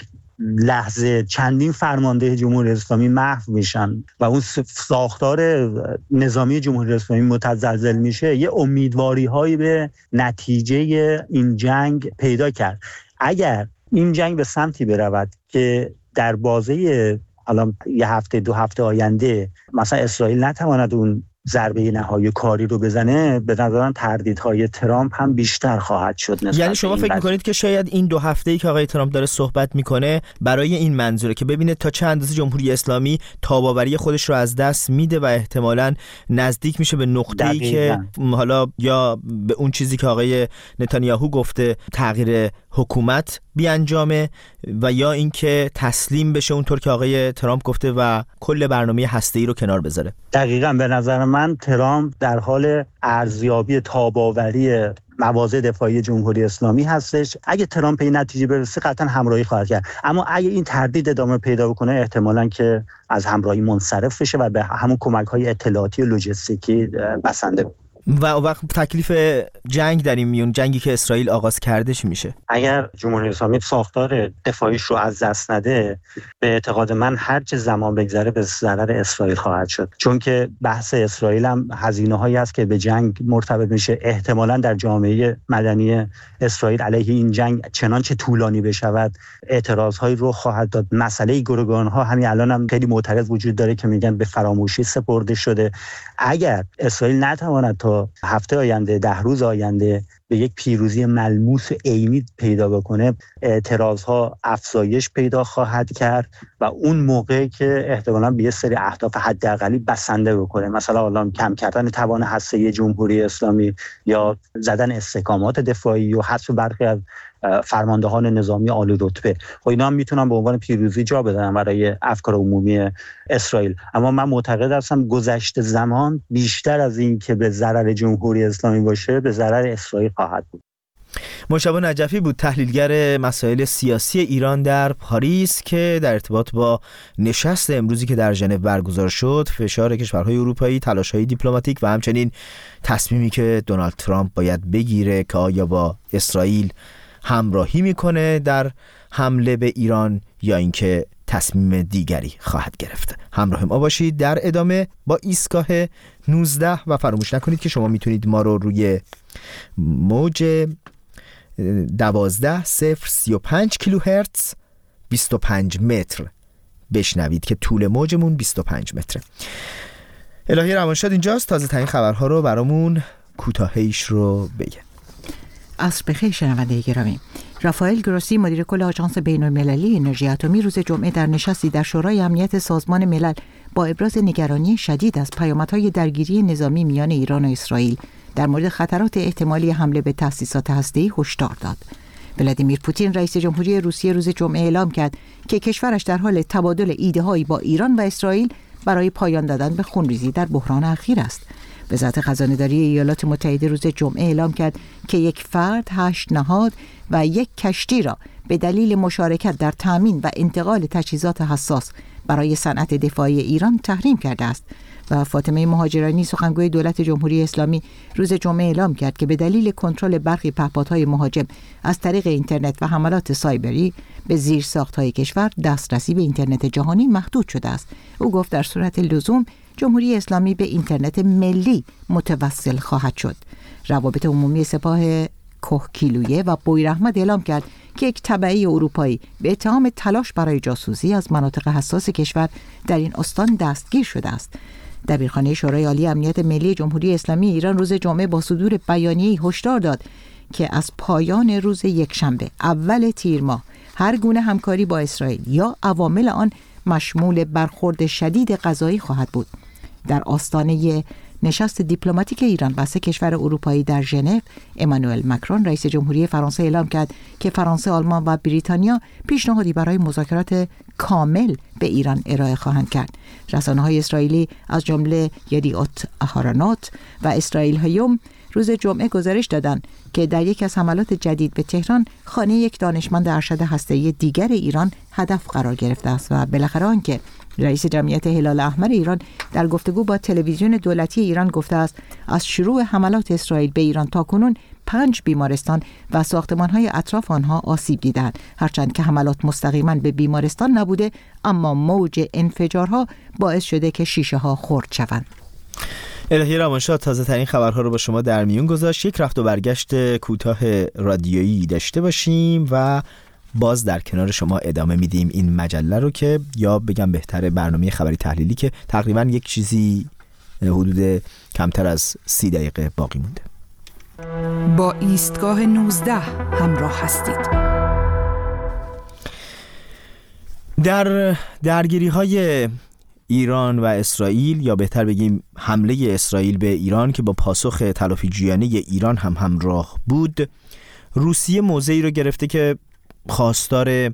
لحظه چندین فرمانده جمهوری اسلامی محو میشن و اون ساختار نظامی جمهوری اسلامی متزلزل میشه، یه امیدواری هایی به نتیجه این جنگ پیدا کرد. اگر این جنگ به سمتی برود که در بازه الان یه هفته دو هفته آینده مثلا اسرائیل نتواند اون ضربه نهایی کاری رو بزنه، به نظرم تردیدهای ترامپ هم بیشتر خواهد شد. یعنی شما فکر میکنید که شاید این دو هفته‌ای که آقای ترامپ داره صحبت میکنه برای این منظوره که ببینه تا چه اندازه جمهوری اسلامی تاباوری خودش رو از دست میده و احتمالاً نزدیک میشه به نقطه‌ای که حالا یا به اون چیزی که آقای نتانیاهو گفته تغییر حکومت بیانجامه و یا اینکه تسلیم بشه اونطور که آقای ترامپ گفته و کل برنامه هسته‌ای رو کنار بذاره. دقیقاً به نظر من ترامپ در حال ارزیابی تاباوری مواضع دفاعی جمهوری اسلامی هستش. اگه ترامپ این نتیجه برسه قطعا همراهی خواهد کرد، اما اگه این تردید ادامه پیدا بکنه احتمالاً که از همراهی منصرف بشه و به همون کمک‌های اطلاعاتی و لوجستیکی بسنده بشه. و وقت تکلیف جنگ در این میون، جنگی که اسرائیل آغاز کرده چی میشه؟ اگر جمهوری اسلامی ساختار دفاعیش رو از دست نده، به اعتقاد من هر چه زمان بگذره به ضرر اسرائیل خواهد شد، چون که بحث اسرائیل هم هزینه‌هایی است که به جنگ مرتبط میشه. احتمالاً در جامعه مدنی اسرائیل علیه این جنگ چنانچه طولانی بشود اعتراضهایی رو خواهد داد. مسئله گروگان‌ها همین الان هم خیلی معترض وجود داره که میگن به فراموشی سپرده شده. اگر اسرائیل نتواند تا هفته آینده، ده روز آینده به یک پیروزی ملموس عینی پیدا بکنه، اعتراضها افزایش پیدا خواهد کرد و اون موقع که احتمالاً به یه سری اهداف حداقلی بسنده بکنه، مثلا الان کم کردن توان هسته‌ای جمهوری اسلامی یا زدن استحکامات دفاعی و حذف برخی از فرماندهان نظامی عالی رتبه، خب اینا هم میتونن به عنوان پیروزی جا بدن برای افکار عمومی اسرائیل. اما من معتقد هستم گذشت زمان بیشتر از این که به ضرر جمهوری اسلامی باشه به ضرر اسرائیل خواهد بود. مجتبی نجفی بود، تحلیلگر مسائل سیاسی ایران در پاریس، که در ارتباط با نشست امروزی که در ژنو برگزار شد، فشار کشورهای اروپایی، تلاش‌های دیپلماتیک و همچنین تصمیمی که دونالد ترامپ باید بگیره که آیا با اسرائیل همراهی میکنه در حمله به ایران یا اینکه تصمیم دیگری خواهد گرفت. همراه ما باشید در ادامه با ایستگاه نوزده و فراموش نکنید که شما میتونید ما رو روی موج دوازده صفر سی و پنج کیلوهرتز بیست و پنج متر بشنوید که طول موجمون بیست و پنج متره. الهی روانشاد اینجاست، تازه ترین خبرها رو برامون کوتاهیش رو بگه. عصر بخیر شنونده گرامی. رافائل گروسی مدیر کل آژانس بین‌المللی انرژی اتمی روز جمعه در نشستی در شورای امنیت سازمان ملل با ابراز نگرانی شدید از پیامدهای درگیری نظامی میان ایران و اسرائیل در مورد خطرات احتمالی حمله به تأسیسات هسته‌ای هشدار داد. ولادیمیر پوتین رئیس جمهوری روسیه روز جمعه اعلام کرد که کشورش در حال تبادل ایده‌هایی با ایران و اسرائیل برای پایان دادن به خونریزی در بحران اخیر است. وزارت خزانه‌داری ایالات متحده روز جمعه اعلام کرد که یک فرد، هشت نهاد و یک کشتی را به دلیل مشارکت در تامین و انتقال تجهیزات حساس برای صنعت دفاعی ایران تحریم کرده است. و فاطمه مهاجرانی سخنگوی دولت جمهوری اسلامی روز جمعه اعلام کرد که به دلیل کنترل برخی پهپادهای مهاجم از طریق اینترنت و حملات سایبری به زیرساخت‌های کشور دسترسی به اینترنت جهانی محدود شده است. او گفت در صورت لزوم جمهوری اسلامی به اینترنت ملی متوسل خواهد شد. روابط عمومی سپاه کهگیلویه و بویراحمد اعلام کرد که یک تبعی اروپایی به اتهام تلاش برای جاسوسی از مناطق حساس کشور در این استان دستگیر شده است. دبیرخانه شورای عالی امنیت ملی جمهوری اسلامی ایران روز جمعه با صدور بیانیه‌ای هشدار داد که از پایان روز یکشنبه اول تیر ماه هر گونه همکاری با اسرائیل یا عوامل آن مشمول برخورد شدید قضایی خواهد بود. در آستانه نشست دیپلماتیک ایران و سه کشور اروپایی در ژنو، امانوئل مکرون رئیس جمهوری فرانسه اعلام کرد که فرانسه، آلمان و بریتانیا پیشنهادی برای مذاکرات کامل به ایران ارائه خواهند کرد. رسانه‌های اسرائیلی از جمله یدیعوت اهارنوت و اسرائیل هیوم روز جمعه گزارش دادند که در یک از حملات جدید به تهران خانه یک دانشمند ارشد هسته‌ای دیگر ایران هدف قرار گرفته است و بالاخره آنکه رئیس جمعیت هلال احمر ایران در گفتگو با تلویزیون دولتی ایران گفته است از شروع حملات اسرائیل به ایران تاکنون پنج بیمارستان و ساختمان‌های اطراف آنها آسیب دیدند، هرچند که حملات مستقیما به بیمارستان نبوده اما موج انفجارها باعث شده که شیشه‌ها خرد شوند. الهی روانشاد تازه ترین خبرها رو با شما در میون گذاشت. یک رفت و برگشت کوتاه رادیویی داشته باشیم و باز در کنار شما ادامه میدیم این مجله رو که یا بگم بهتره برنامه خبری تحلیلی که تقریبا یک چیزی حدود کمتر از سی دقیقه باقی مونده. با ایستگاه نوزده همراه هستید. در درگیری های ایران و اسرائیل یا بهتر بگیم حمله اسرائیل به ایران که با پاسخ تلافی‌جویانه ایران هم همراه بود، روسیه موضعی رو گرفته که خواستار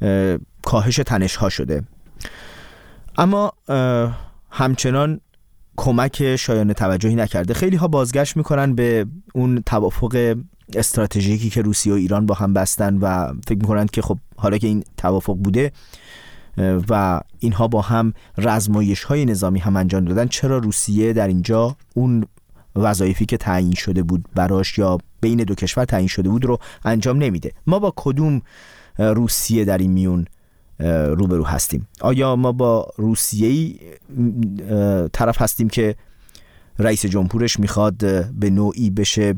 کاهش تنش‌ها شده، اما همچنان کمک شایان توجهی نکرده. خیلی ها بازگشت میکنن به اون توافق استراتژیکی که روسیه و ایران با هم بستن و فکر میکنند که خب حالا که این توافق بوده و اینها با هم رزمایش های نظامی هم انجام دادن، چرا روسیه در اینجا اون وظایفی که تعیین شده بود براش یا بین دو کشور تعیین شده بود رو انجام نمیده؟ ما با کدوم روسیه در این میون روبرو هستیم؟ آیا ما با روسیه‌ای طرف هستیم که رئیس جمهورش میخواد به نوعی بشه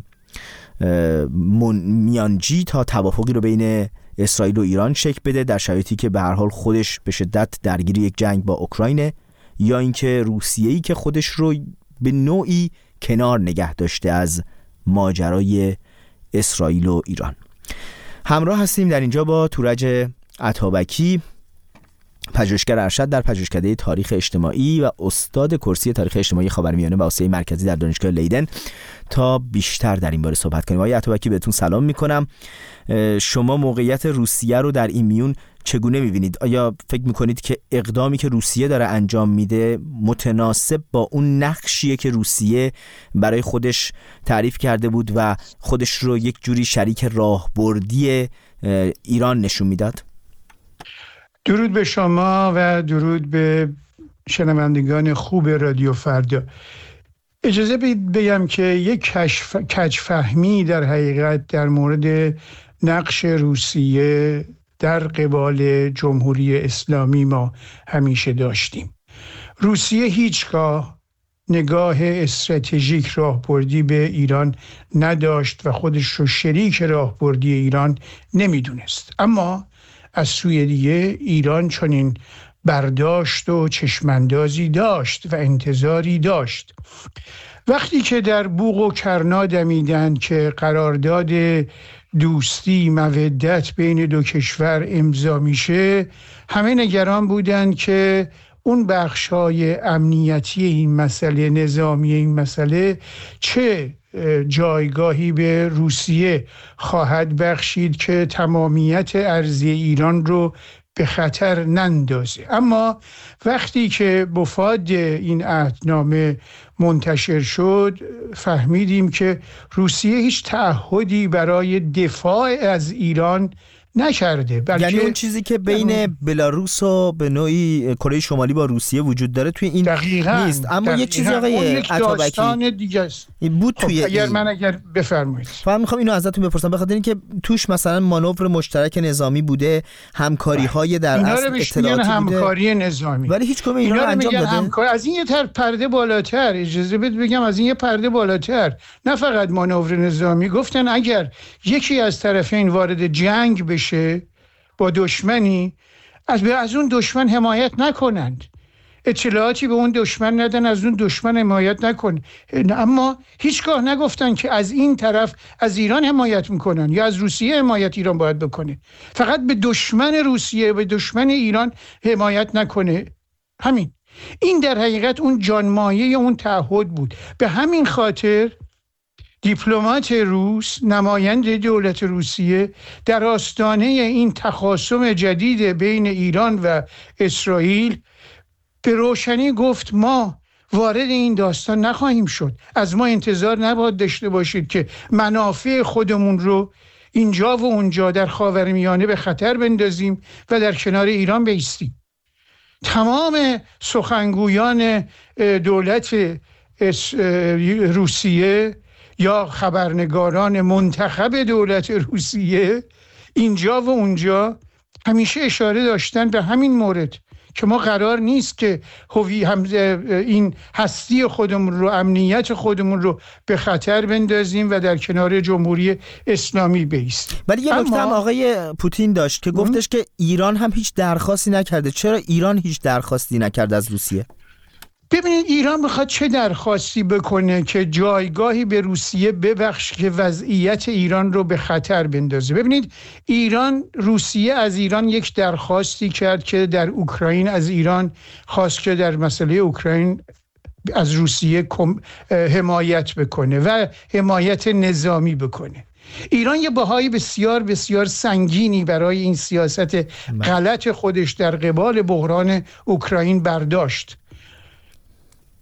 میانجی تا توافقی رو بین اسرائیل و ایران شکل بده در شرایطی که به هر حال خودش به شدت درگیر یک جنگ با اوکراینه، یا اینکه روسیه‌ای که خودش رو به نوعی کنار نگه داشته از ماجرای اسرائیل و ایران؟ همراه هستیم در اینجا با تورج عطابکی، پژوهشگر ارشد در پژوهشکده تاریخ اجتماعی و استاد کرسی تاریخ اجتماعی خاورمیانه و آسیای مرکزی در دانشگاه لیدن، تا بیشتر در این باره صحبت کنیم. آقای عطابکی بهتون سلام میکنم. شما موقعیت روسیه رو در این میون چگونه میبینید؟ آیا فکر میکنید که اقدامی که روسیه داره انجام میده متناسب با اون نقشیه که روسیه برای خودش تعریف کرده بود و خودش رو یک جوری شریک راهبردی ایران نشون میداد؟ درود به شما و درود به شنوندگان خوب رادیو فردا. اجازه بدید بگم که یک کشف... کجفهمی در حقیقت در مورد نقش روسیه در قبال جمهوری اسلامی ما همیشه داشتیم. روسیه هیچگاه نگاه استراتژیک راهبردی به ایران نداشت و خودش رو شریک راهبردی ایران نمیدونست، اما از سوی دیگه ایران چنین برداشت و چشماندازی داشت و انتظاری داشت. وقتی که در بوق و کرنا دمیدن که قرارداد دوستی مودت بین دو کشور امضا میشه، همه نگران بودن که اون بخشای امنیتی این مسئله، نظامی این مسئله، چه جایگاهی به روسیه خواهد بخشید که تمامیت ارضی ایران رو به خطر نندازه. اما وقتی که مفاد این عهدنامه منتشر شد، فهمیدیم که روسیه هیچ تعهدی برای دفاع از ایران نکرده. یعنی اون چیزی که بین بلاروس و به نوعی کره شمالی با روسیه وجود داره توی این دقیقاً نیست. اما دقیقاً. یک چیزی آقای عطابکی داستان دیگه است. بود توی خب اگر این. من اگر بفرمایید. فهم میخوام اینو ازتون بپرسم، بخاطر اینکه توش مثلا مانور مشترک نظامی بوده، همکاری های در اصل اطلاعاتی بوده، همکاری نظامی، ولی هیچ کدوم اینا رو انجام داده؟ همکار... از این یه تر پرده بالاتر، اجازه بده بگم از این یه پرده بالاتر، نه فقط مانور نظامی، گفتن اگر یکی از طرفین وارد جنگ بشه با دشمنی، از از اون دشمن حمایت نکنند، اطلاعاتی به اون دشمن ندن، از اون دشمن حمایت نکن. اما هیچگاه نگفتن که از این طرف از ایران حمایت میکنن یا از روسیه حمایت ایران باید بکنه. فقط به دشمن روسیه، به دشمن ایران حمایت نکنه. همین. این در حقیقت اون جانمایه اون تعهد بود. به همین خاطر دیپلمات روس، نماینده دولت روسیه، در آستانه این تخاصم جدید بین ایران و اسرائیل به روشنی گفت ما وارد این داستان نخواهیم شد. از ما انتظار نباید داشته باشید که منافع خودمون رو اینجا و اونجا در خاورمیانه به خطر بندازیم و در کنار ایران بایستیم. تمام سخنگویان دولت روسیه یا خبرنگاران منتخب دولت روسیه اینجا و اونجا همیشه اشاره داشتن به همین مورد که ما قرار نیست که هوی هم این هستی خودمون رو، امنیت خودمون رو به خطر بندازیم و در کنار جمهوری اسلامی بایستیم. ولی یه نکته هم آقای پوتین داشت که گفتش که ایران هم هیچ درخواستی نکرده. چرا ایران هیچ درخواستی نکرده از روسیه؟ ببینید ایران میخواد چه درخواستی بکنه که جایگاهی به روسیه ببخش که وضعیت ایران رو به خطر بندازه. ببینید ایران، روسیه از ایران یک درخواستی کرد که در اوکراین از ایران خواست که در مسئله اوکراین از روسیه حمایت بکنه و حمایت نظامی بکنه. ایران یه بهای بسیار بسیار سنگینی برای این سیاست غلط خودش در قبال بحران اوکراین برداشت.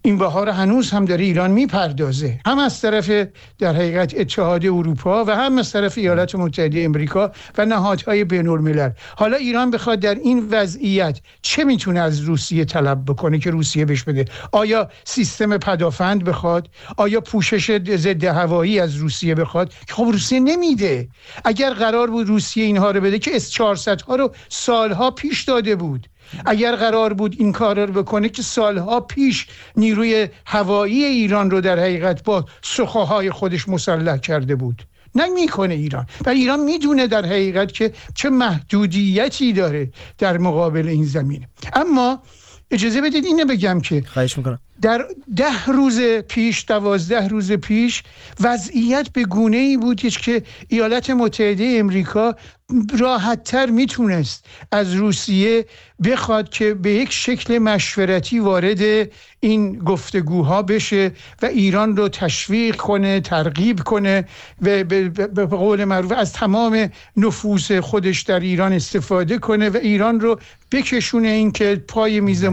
این بهار هنوز هم داره ایران میپردازه، هم از طرف در حقیقت اتحاد اروپا و هم از طرف ایالات متحده امریکا و نهادهای بین الملل. حالا ایران بخواد در این وضعیت چه میتونه از روسیه طلب بکنه که روسیه بهش بده؟ آیا سیستم پدافند بخواد؟ آیا پوشش ضد هوایی از روسیه بخواد؟ خب روسیه نمیده. اگر قرار بود روسیه اینها رو بده که اس چهارصد ها رو سالها پیش داده بود. اگر قرار بود این کار رو بکنه که سالها پیش نیروی هوایی ایران رو در حقیقت با سخاهای خودش مسلح کرده بود. نمیکنه ایران و ایران میدونه در حقیقت که چه محدودیتی داره در مقابل این زمینه. اما اجازه بدید اینو بگم که خواهش میکنم در ده روز پیش دوازده روز پیش وضعیت به گونه‌ای بودش که ایالات متحده امریکا راحت‌تر میتونست از روسیه بخواد که به یک شکل مشورتی وارد این گفتگوها بشه و ایران رو تشویق کنه، ترغیب کنه و به قول معروف از تمام نفوذ خودش در ایران استفاده کنه و ایران رو بکشونه این که پای میز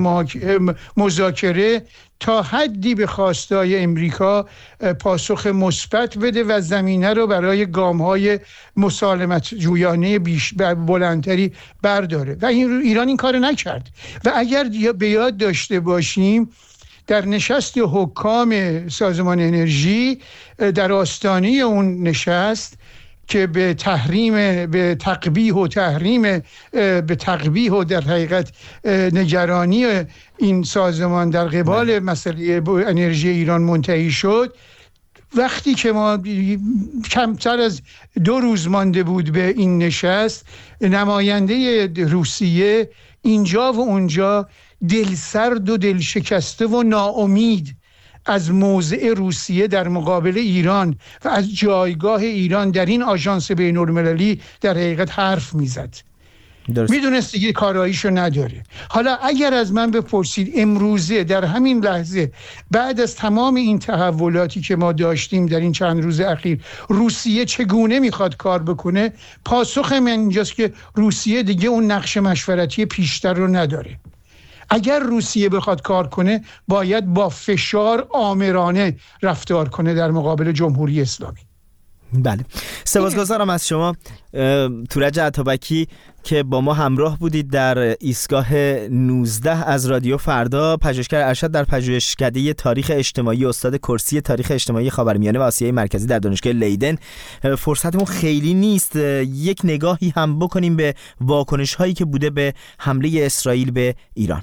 مذاکره تا حدی به خواستای امریکا پاسخ مثبت بده و زمینه رو برای گام‌های مسالمت جویانه بیش بلندتری برداره و ایران این کار نکرد. و اگر به یاد داشته باشیم در نشست حکام سازمان انرژی در آستانه اون نشست که به تحریم به تقبیح و تحریم به تقبیح و در حقیقت نگرانی این سازمان در قبال مسئله انرژی ایران منتهی شد، وقتی که ما کمتر از دو روز مانده بود به این نشست، نماینده روسیه اینجا و اونجا دلسرد و دلشکسته و ناامید از موضع روسیه در مقابل ایران و از جایگاه ایران در این آژانس بین المللی در حقیقت حرف میزد. میدونست دیگه کاراییشو نداره. حالا اگر از من بپرسید امروزه در همین لحظه بعد از تمام این تحولاتی که ما داشتیم در این چند روز اخیر روسیه چگونه میخواد کار بکنه، پاسخ من اینجاست که روسیه دیگه اون نقش مشورتی پیشتر رو نداره. اگر روسیه بخواد کار کنه باید با فشار آمرانه رفتار کنه در مقابل جمهوری اسلامی. بله، سپاسگزارم از شما تورج عطابکی که با ما همراه بودید در ایستگاه نوزده از رادیو فردا، پژوهشگر ارشد در پژوهشکده تاریخ اجتماعی، استاد کرسی تاریخ اجتماعی خاورمیانه و آسیای مرکزی در دانشگاه لیدن. فرصتمون خیلی نیست یک نگاهی هم بکنیم به واکنش هایی که بوده به حمله اسرائیل به ایران.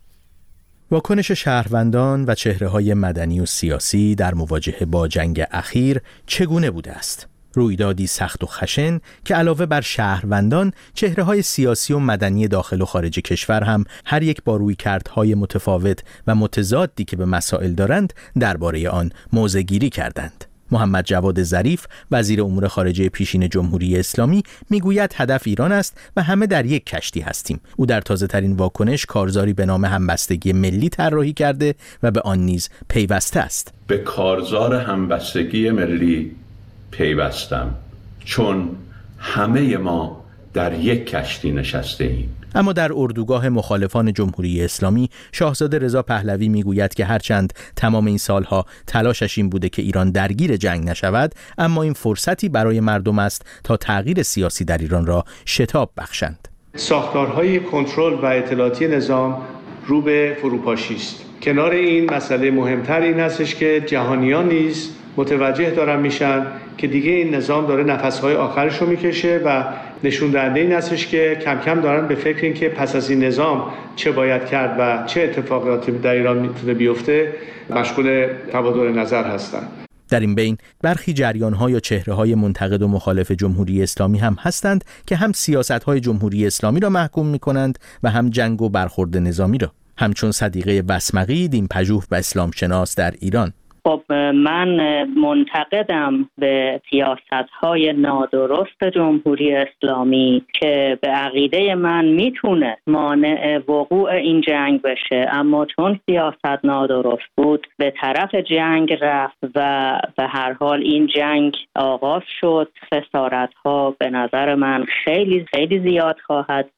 واکنش شهروندان و چهره‌های مدنی و سیاسی در مواجهه با جنگ اخیر چگونه بوده است؟ رویدادی سخت و خشن که علاوه بر شهروندان، چهره‌های سیاسی و مدنی داخل و خارج کشور هم هر یک با رویکردهای متفاوت و متضادی که به مسائل دارند درباره آن موضع‌گیری کردند. محمد جواد ظریف وزیر امور خارجه پیشین جمهوری اسلامی میگوید هدف ایران است و همه در یک کشتی هستیم. او در تازه ترین واکنش کارزاری به نام همبستگی ملی طراحی کرده و به آن نیز پیوسته است. به کارزار همبستگی ملی پیوستم چون همه ما در یک کشتی نشسته ایم. اما در اردوگاه مخالفان جمهوری اسلامی شاهزاده رضا پهلوی میگوید که هرچند تمام این سالها تلاشش این بوده که ایران درگیر جنگ نشود، اما این فرصتی برای مردم است تا تغییر سیاسی در ایران را شتاب بخشند. ساختارهای کنترل و اطلاعاتی نظام رو به فروپاشی است. کنار این مسئله مهمتر این هستش که جهانیان نیز متوجه دارن میشن که دیگه این نظام داره نفسهای آخرش رو میکشه و نشون دهنده این هستش که کم کم دارن به فکر این که پس از این نظام چه باید کرد و چه اتفاقاتی در ایران میتونه بیفته مشغول تبادل نظر هستن. در این بین برخی جریان‌ها یا چهره‌های منتقد و مخالف جمهوری اسلامی هم هستند که هم سیاست‌های جمهوری اسلامی را محکوم می‌کنند و هم جنگ و برخورد نظامی را، همچون صدیقه بسمقی، دین‌پژوه و اسلام شناس در ایران. خب من منتقدم به سیاست‌های نادرست جمهوری اسلامی که به عقیده من میتونه مانع وقوع این جنگ بشه، اما چون سیاست نادرست بود به طرف جنگ رفت و به هر حال این جنگ آغاز شد. خسارت‌ها به نظر من خیلی خیلی زیاد خواهد بود.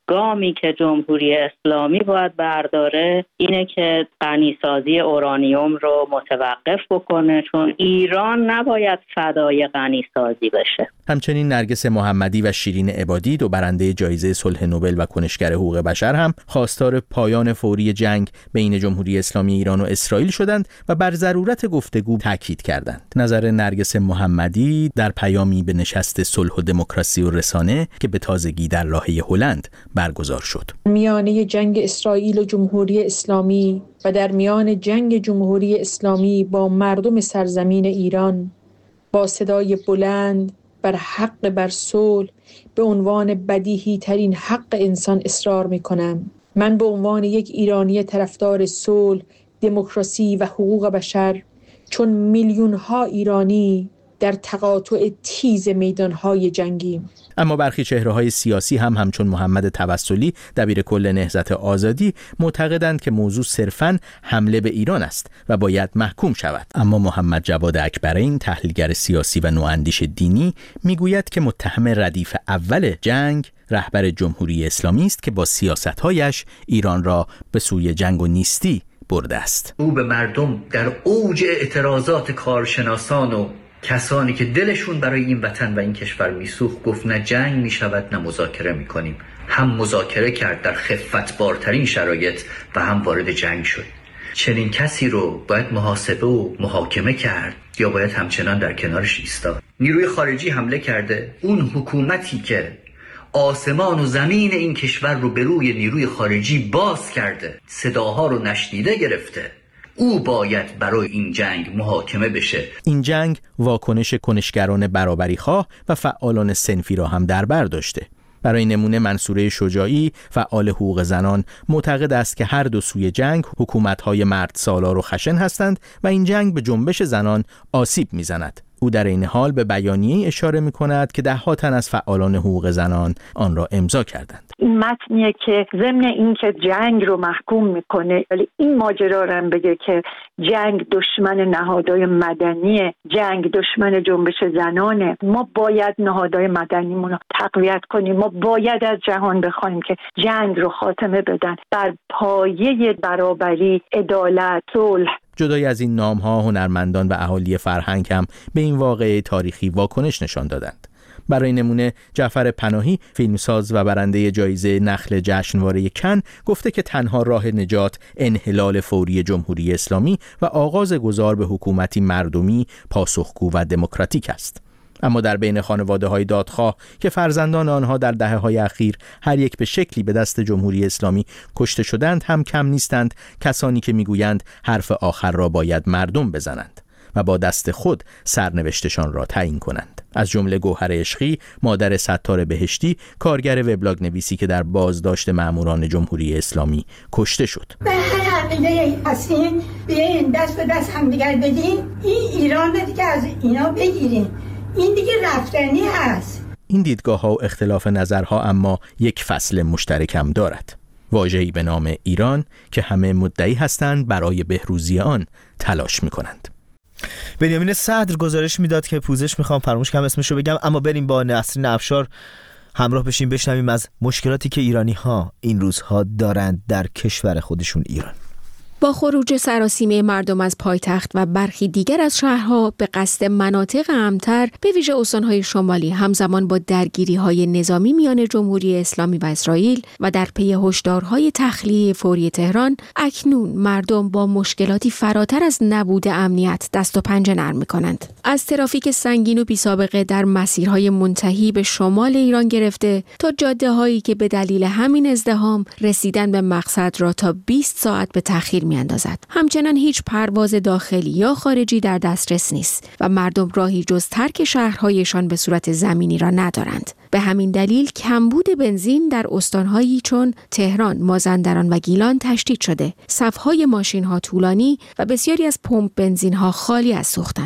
گامی که جمهوری اسلامی باید برداره اینه که غنیسازی اورانیوم رو متوقف بکنه، چون ایران نباید فدای غنیسازی بشه. همچنین نرگس محمدی و شیرین عبادی، دو برنده جایزه صلح نوبل و کنشگر حقوق بشر، هم خواستار پایان فوری جنگ بین جمهوری اسلامی ایران و اسرائیل شدند و بر ضرورت گفتگو تاکید کردند. نظر نرگس محمدی در پیامی به نشست صلح و دموکراسی و رسانه که به تازگی در لاهه هلند برگزار شد. میانه جنگ اسرائیل و جمهوری اسلامی و در میان جنگ جمهوری اسلامی با مردم سرزمین ایران با صدای بلند بر حق بر صلح به عنوان بدیهی ترین حق انسان اصرار می کنم. من به عنوان یک ایرانی طرفدار صلح، دموکراسی و حقوق بشر، چون میلیون ها ایرانی در تقاطع تیز میدانهای جنگی. اما برخی چهره‌های سیاسی هم همچون محمد توسلی، دبیر کل نهضت آزادی، معتقدند که موضوع صرفاً حمله به ایران است و باید محکوم شود. اما محمد جواد اکبرین، تحلیلگر سیاسی و نواندیش دینی، میگوید که متهم ردیف اول جنگ رهبر جمهوری اسلامی است که با سیاست‌هایش ایران را به سوی جنگ و نیستی برده است. او به مردم در اوج اعتراضات کارشناسان و کسانی که دلشون برای این وطن و این کشور میسوخت گفت نه جنگ میشود نه مذاکره میکنیم. هم مذاکره کرد در خفتبارترین شرایط و هم وارد جنگ شد. چنین کسی رو باید محاسبه و محاکمه کرد یا باید همچنان در کنارش ایستاد؟ نیروی خارجی حمله کرده، اون حکومتی که آسمان و زمین این کشور رو به روی نیروی خارجی باز کرده، صداها رو نشنیده گرفته، او باید برای این جنگ محاکمه بشه. این جنگ واکنش کنشگران برابری خواه و فعالان صنفی را هم در بر داشته. برای نمونه منصوره شجاعی، فعال حقوق زنان، معتقد است که هر دو سوی جنگ حکومت‌های مرد سالار و خشن هستند و این جنگ به جنبش زنان آسیب می‌زند. او در این حال به بیانیه اشاره می‌کند که ده‌ها تن از فعالان حقوق زنان آن را امضا کردند. این متنیه که ضمن این که جنگ رو محکوم میکنه، ولی این ماجرا رو هم بگه که جنگ دشمن نهادهای مدنیه، جنگ دشمن جنبش زنانه. ما باید نهادهای مدنیمون رو تقویت کنیم. ما باید از جهان بخوایم که جنگ رو خاتمه بدن بر پایه برابری، عدالت، صلح. جدای از این نام‌ها، هنرمندان و اهالی فرهنگ هم به این واقعه تاریخی واکنش نشان دادند. برای نمونه جعفر پناهی، فیلمساز و برنده جایزه نخل جشنواره کن، گفته که تنها راه نجات انحلال فوری جمهوری اسلامی و آغاز گذار به حکومتی مردمی، پاسخگو و دموکراتیک است. اما در بین خانواده‌های دادخواه که فرزندان آنها در دهه‌های اخیر هر یک به شکلی به دست جمهوری اسلامی کشته شدند هم کم نیستند کسانی که میگویند حرف آخر را باید مردم بزنند و با دست خود سرنوشتشان را تعیین کنند. از جمله گوهر عشقی، مادر ستار بهشتی، کارگر وبلاگ نویسی که در بازداشت ماموران جمهوری اسلامی کشته شد. به هر عقیده هستین بیاین دست به دست همدیگر بدین، این ایران دیگه از اینا بگیرین، این دیگه رفتنی هست. این دیدگاه ها و اختلاف نظرها اما یک فصل مشترک هم دارد. واژه‌ای به نام ایران که همه مدعی هستند برای بهروزی آن تلاش می‌کنند. بنیامین صدر گزارش میداد که پوزش میخوام فراموش کنم اسمشو بگم، اما بریم با نسرین افشار همراه بشیم بشنویم از مشکلاتی که ایرانی ها این روزها دارند در کشور خودشون ایران. با خروج سراسیمه مردم از پایتخت و برخی دیگر از شهرها به قصد مناطق امن‌تر، به ویژه استان‌های شمالی، همزمان با درگیری‌های نظامی میان جمهوری اسلامی و اسرائیل و در پی هشدارهای تخلیه فوری تهران، اکنون مردم با مشکلاتی فراتر از نبود امنیت دست و پنجه نرم می‌کنند. از ترافیک سنگین و بی‌سابقه در مسیرهای منتهی به شمال ایران گرفته تا جاده‌هایی که به دلیل همین ازدحام رسیدن به مقصد را تا بیست ساعت به تأخیر میاندازد. همچنان هیچ پرواز داخلی یا خارجی در دسترس نیست و مردم راهی جز ترک شهرهایشان به صورت زمینی را ندارند. به همین دلیل کمبود بنزین در استانهایی چون تهران، مازندران و گیلان تشدید شده. صف‌های ماشین‌ها طولانی و بسیاری از پمپ بنزین‌ها خالی از سوختند.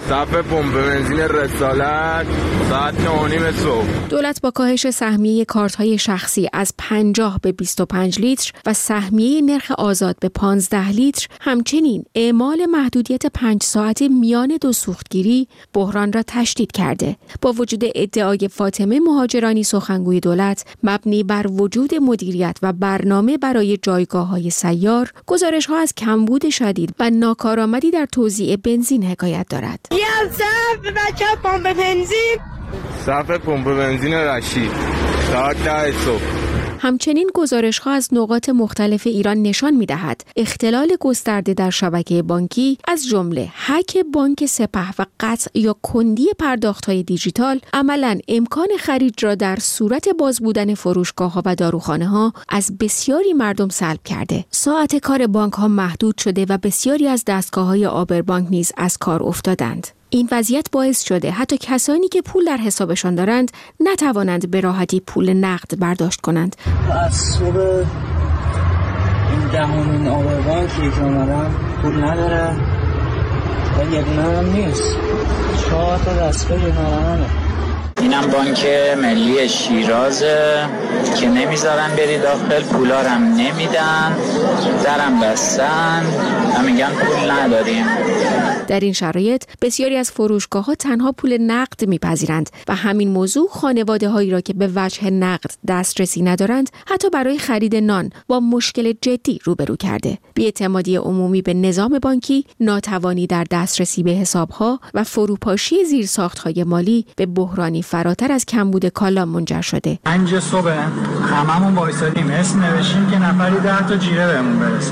صف پمپ بنزین رسالت ساعت نه و نیم صبح. دولت با کاهش سهمیه کارت‌های شخصی از پنجاه به بیست و پنج لیتر و سهمیه نرخ آزاد به پانزده لیتر، همچنین اعمال محدودیت پنج ساعته میان دو سوختگیری بحران را تشدید کرده. با وجود ادعای فاطمه مهاجرانی سخنگوی دولت مبنی بر وجود مدیریت و برنامه برای جایگاه‌های سیار، گزارش‌ها از کمبود شدید و ناکارآمدی در توزیع بنزین حکایت دارد. یه صف بچه پمپ بنزین صف پمپ بنزین رشید ساعت ده صبح. همچنین گزارش‌ها از نقاط مختلف ایران نشان می‌دهد اختلال گسترده در شبکه بانکی از جمله هک بانک سپه و قطع یا کندی پرداخت‌های دیجیتال عملاً امکان خرید را در صورت باز بودن فروشگاه‌ها و داروخانه‌ها از بسیاری مردم سلب کرده. ساعت کار بانک‌ها محدود شده و بسیاری از دستگاه‌های آبربانک نیز از کار افتادند. این وضعیت باعث شده حتی کسانی که پول در حسابشان دارند نتوانند به راحتی پول نقد برداشت کنند. از صبح این دهمین آبربانکی که اومدم پول نداره و یه دونه هم نیست. چهار تا دستگاه جنرانه. اینم بانک ملی شیرازه که نمیذارن بری داخل، پولارم نمیدن، درم بستن و میگن پول نداریم. در این شرایط بسیاری از فروشگاه‌ها تنها پول نقد میپذیرند و همین موضوع خانواده‌هایی را که به وجه نقد دسترسی ندارند حتی برای خرید نان با مشکل جدی روبرو کرده. بی‌اعتمادی عمومی به نظام بانکی، ناتوانی در دسترسی به حساب‌ها و فروپاشی زیرساخت‌های مالی به بحرانی فراتر از کمبود کالا منجر شده. پنج صبح هممون وایسادیم اسم نوشتیم که نفری ده تا جیره بهمون برسه.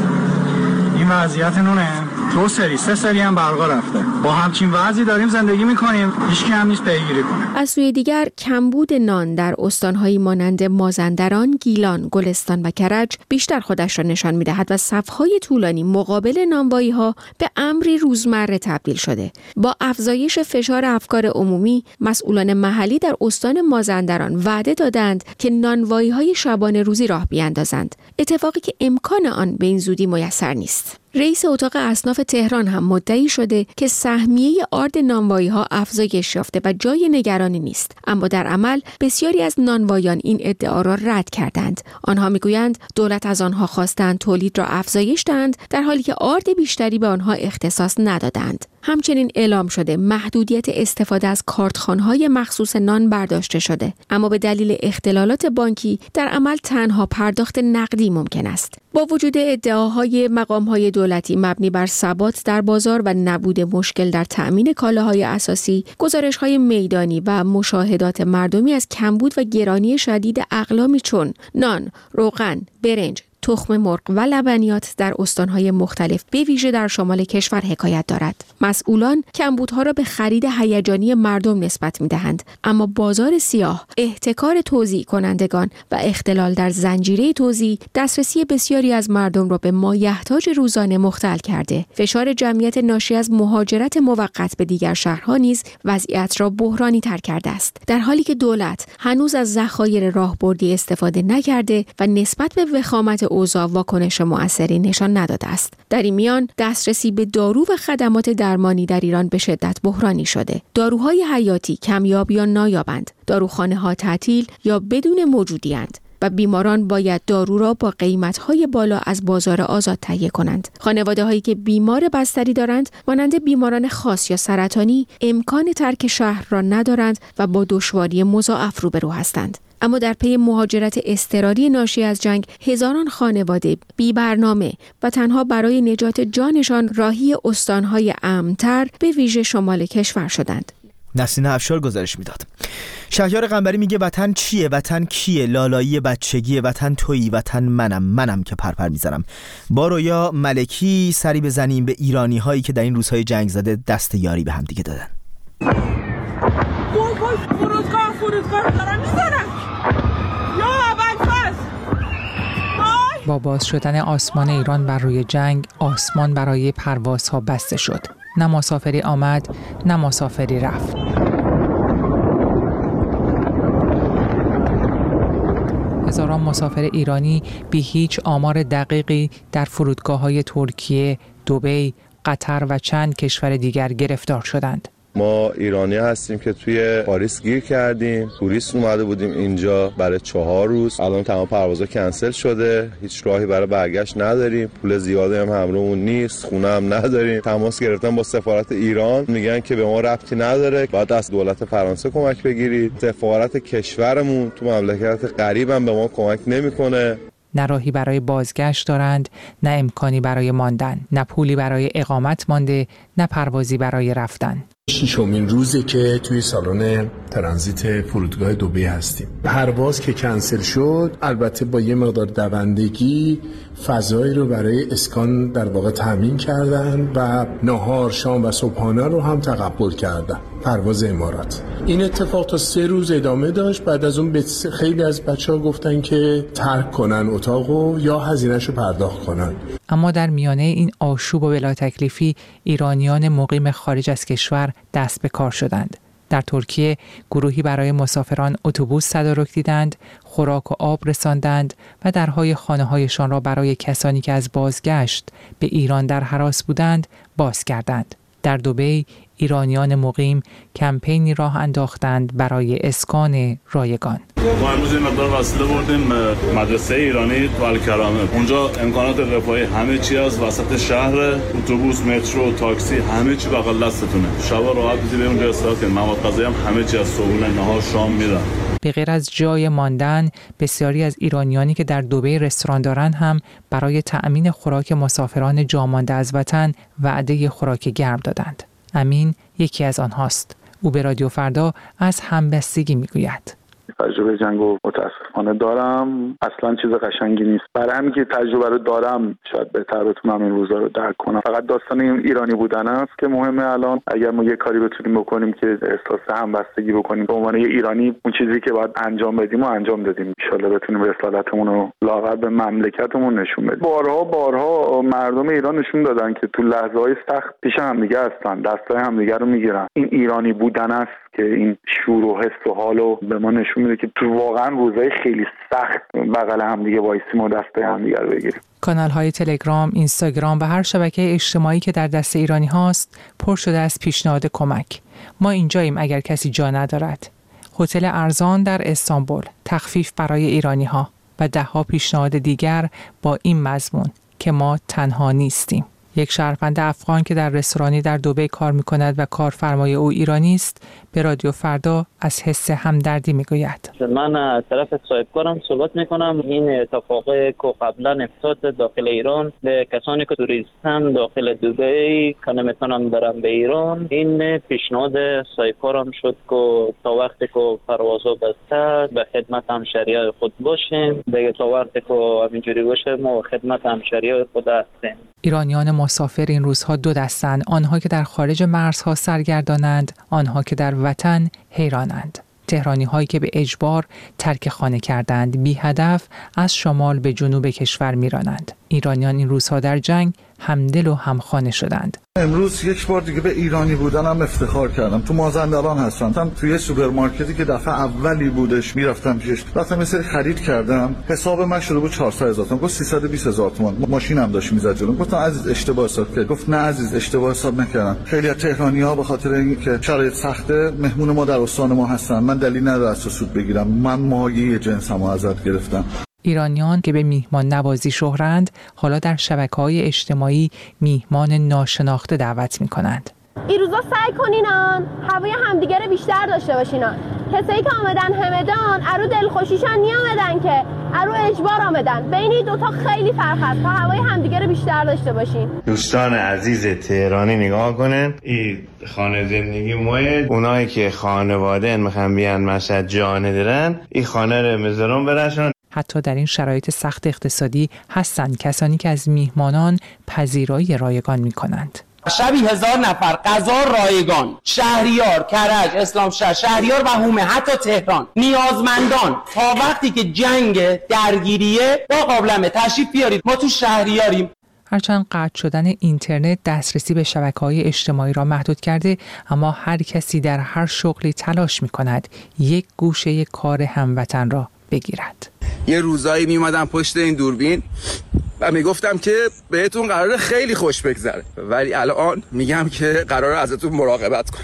این وضعیت نونه دو سری سه سری هم برقا رفته. با همچین وضعی داریم زندگی میکنیم، هیچ کی هم نیست پیگیری کنه. از سوی دیگر کمبود نان در استان‌هایی مانند مازندران، گیلان، گلستان و کرج بیشتر خودش را نشان می‌دهد و صف‌های طولانی مقابل نانوایی‌ها به امری روزمره تبدیل شده. با افزایش فشار افکار عمومی، مسئولان محلی در استان مازندران وعده دادند که نانوایی‌های شبانه روزی راه بیاندازند، اتفاقی که امکان آن به این زودی میسر نیست. رئیس اتاق اصناف تهران هم مدعی شده که سهمیه آرد نانوایی‌ها افزایش یافته و جای نگرانی نیست، اما در عمل بسیاری از نانواییان این ادعا را رد کردند. آنها میگویند دولت از آنها خواستند تولید را افزایش دهند در حالی که آرد بیشتری به آنها اختصاص ندادند. همچنین اعلام شده محدودیت استفاده از کارتخوان‌های مخصوص نان برداشته شده، اما به دلیل اختلالات بانکی در عمل تنها پرداخت نقدی ممکن است. با وجود ادعاهای مقام‌های دولتی مبنی بر ثبات در بازار و نبود مشکل در تأمین کالاهای اساسی، گزارش‌های میدانی و مشاهدات مردمی از کمبود و گرانی شدید اقلامی چون نان، روغن، برنج، تخم مرغ و لبنیات در استانهای مختلف به ویژه در شمال کشور حکایت دارد. مسئولان کمبودها را به خرید هیجانی مردم نسبت می‌دهند، اما بازار سیاه، احتکار توزیع کنندگان و اختلال در زنجیره توزیع دسترسی بسیاری از مردم را به مایحتاج روزانه مختل کرده. فشار جمعیت ناشی از مهاجرت موقت به دیگر شهرها نیز وضعیت را بحرانی تر کرده است، در حالی که دولت هنوز از ذخایر راهبردی استفاده نکرده و نسبت به وخامت اوضاع واکنش مؤثری نشان نداده است. در این میان دسترسی به دارو و خدمات درمانی در ایران به شدت بحرانی شده. داروهای حیاتی کمیاب یا نایابند، داروخانه‌ها تعطیل یا بدون موجودی‌اند و بیماران باید دارو را با قیمت‌های بالا از بازار آزاد تهیه کنند. خانواده‌هایی که بیمار بستری دارند، مانند بیماران خاص یا سرطانی، امکان ترک شهر را ندارند و با دشواری مضاعف روبرو هستند. اما در پی مهاجرت اضطراری ناشی از جنگ، هزاران خانواده بی برنامه و تنها برای نجات جانشان راهی استانهای امن‌تر به ویژه شمال کشور شدند. نسرین افشار گزارش میداد. شهریار قنبری میگه وطن چیه؟ وطن کیه؟ لالایی بچگی وطن تویی، وطن منم، منم که پرپر میزنم. با رویا ملکی سری بزنیم به ایرانی هایی که در این روزهای جنگ زده دست یاری به هم دیگه دادن. وای وای فرودگاه فرودگاه دارم میزنم. یا اول فصل. با باز شدن آسمان ایران بر روی جنگ، آسمان برای پروازها بسته شد. نه مسافری آمد، نه مسافری رفت. هزاران مسافر ایرانی بی هیچ آمار دقیقی در فرودگاه‌های ترکیه، دبی، قطر و چند کشور دیگر گرفتار شدند. ما ایرانی هستیم که توی پاریس گیر کردیم، توریست اومده بودیم اینجا برای چهار روز. الان تمام پروازها کنسل شده، هیچ راهی برای برگشت نداریم، پول زیادی هم همراهمون نیست، خونه هم نداریم. تماس گرفتم با سفارت ایران، میگن که به ما ربطی نداره، باید از دولت فرانسه کمک بگیرید. سفارت کشورمون تو مملکت غریبم به ما کمک نمیکنه. نه راهی برای بازگشت دارند، نه امکانی برای ماندن، نه پولی برای اقامت مانده، نه پروازی برای رفتن. ششمین روزه که توی سالن ترانزیت فرودگاه دبی هستیم. پرواز که کنسل شد، البته با یه مقدار دوندگی فضایی رو برای اسکان در واقع تامین کردن و نهار، شام و صبحانه رو هم تقبل کردن. پرواز امارات. این اتفاق تا سه روز ادامه داشت. بعد از اون خیلی از بچه‌ها گفتن که ترک کنن اتاقو یا هزینه‌شو پرداخت کنن. اما در میانه این آشوب و بلا تکلیفی ایرانیان مقیم خارج از کشور دست به کار شدند. در ترکیه گروهی برای مسافران اتوبوس تدارک دیدند، خوراک و آب رساندند و درهای خانه‌هایشان را برای کسانی که از بازگشت به ایران در هراس بودند باز کردند. در دبی ایرانیان مقیم کمپینی راه انداختند برای اسکان رایگان. ما امروز این مقدار وسیله بردیم مدرسه ایرانی تو الکرامه. اونجا امکانات رفاهی همه چی از وسط شهر، اتوبوس، مترو، تاکسی، همه چی بغل دستتونه. شبا راحت بزنید اونجا استراحت کنید. مواد غذایی هم همه چی از صبحونه، نهار، شام میدن. به غیر از جای ماندن، بسیاری از ایرانیانی که در دبی رستوران دارند هم برای تأمین خوراک مسافران جامانده از وطن وعده خوراک گرم دادند. امین یکی از آنهاست. او به رادیو فردا از همبستگی میگوید. تجربه جنگو متاسفانه دارم، اصلا چیز قشنگی نیست. برای همین که تجربه رو دارم شاید بهتر بتونم این روزا رو درک کنم. فقط داستان این ایرانی بودن است که مهمه. الان اگر ما یه کاری بتونیم بکنیم که احساس همبستگی بکنیم به عنوان یه ایرانی، اون چیزی که باید انجام بدیم و انجام دادیم، ان شاءالله بتونیم رسالتمون رو لااقل به مملکتمون نشون بدیم. بارها بارها مردم ایران نشون دادن که تو لحظه‌های سخت پیش همدیگه هستن، دستای همدیگه رو میگیرن. این ایرانی بودن است که این شور و حس و حالو به ما نشون میده که تو واقعا روزهای خیلی سخت بغل هم دیگه وایسیم و دست هم دیگه رو بگیریم. کانال های تلگرام، اینستاگرام و هر شبکه اجتماعی که در دست ایرانی هاست پر شده از پیشنهاد کمک. ما اینجاییم اگر کسی جا ندارد. هتل ارزان در استانبول، تخفیف برای ایرانی ها و ده ها پیشنهاد دیگر با این مضمون که ما تنها نیستیم. یک شهروند افغان که در رستورانی در دبی کار می‌کند و کارفرمای او ایرانی است به رادیو فردا از حس همدردی میگوید. من از طرف صاحبکارم صحبت میکنم. این اتفاقی که قبلا افتاد داخل ایران به کسانی که توریستن داخل دبی که نمیتونن برن به ایران، این پیشنهاد صاحبکارم شد که تا وقتی که پروازها بسته به خدمت همشهریای خود باشیم. دیگه تا وقتی که همینجوری باشه ما خدمت همشهریای خود هستیم. ایرانیان مسافر این روزها دو دستند، آنها که در خارج مرزها سرگردانند، آنها که در وطن حیرانند. تهرانی هایی که به اجبار ترک خانه کردند، بی هدف از شمال به جنوب کشور میرانند. ایرانیان این روزها در جنگ همدل و همخانه شدند. امروز یک بار دیگه به ایرانی بودنم افتخار کردم. تو مازندران هستم. من توی سوپرمارکتی که دفعه اولی بودش میرفتم پیش. رفتم یه سری خرید کردم. حساب من شده بود چهارصد هزار تومان. گفت سیصد و بیست هزار تومان. ماشینم داشت میزد جلوم. گفتم عزیز اشتباه حساب کرد. گفت نه عزیز اشتباه حساب نکردم. خیلی از تهرانی‌ها به خاطر اینکه شرایط سخته مهمون ما در استان ما هستن. من دلیل نداره از سود بگیرم. من ماهی جنسمو ازت گرفتم. ایرانیان که به میهمان نوازی شهرند حالا در شبکه‌های اجتماعی میهمان ناشناخته دعوت می‌کنند. این روزا سعی کنینان هوای همدیگه رو بیشتر داشته باشینان. کسایی که آمدن همدان ارو دلخوشیشان نیامدن که ارو اجبار آمدن. بین این دوتا خیلی فرق هست. تا هوای همدیگه رو بیشتر داشته باشین. دوستان عزیز تهرانی نگاه کنن، این خانه زندگی ماه اونایی که خانواده میخوان بیان مشهد جانه دارن، این خانه رو میذارن براشون. حتی در این شرایط سخت اقتصادی هستند کسانی که از میهمانان پذیرایی رایگان می‌کنند. شبی هزار نفر غذا رایگان، شهریار، کرج، اسلام شهر، شهریار و هومه، حتی تهران، نیازمندان تا وقتی که جنگ درگیریه با قابلمه تشریف بیارید. ما تو شهریاریم. هرچند قطع شدن اینترنت دسترسی به شبکه‌های اجتماعی را محدود کرده، اما هر کسی در هر شغلی تلاش می‌کند یک گوشه کار هموطن را بگیرد. یه روزایی میومدم پشت این دوربین و میگفتم که بهتون قراره خیلی خوش بگذره، ولی الان میگم که قراره ازتون مراقبت کنم.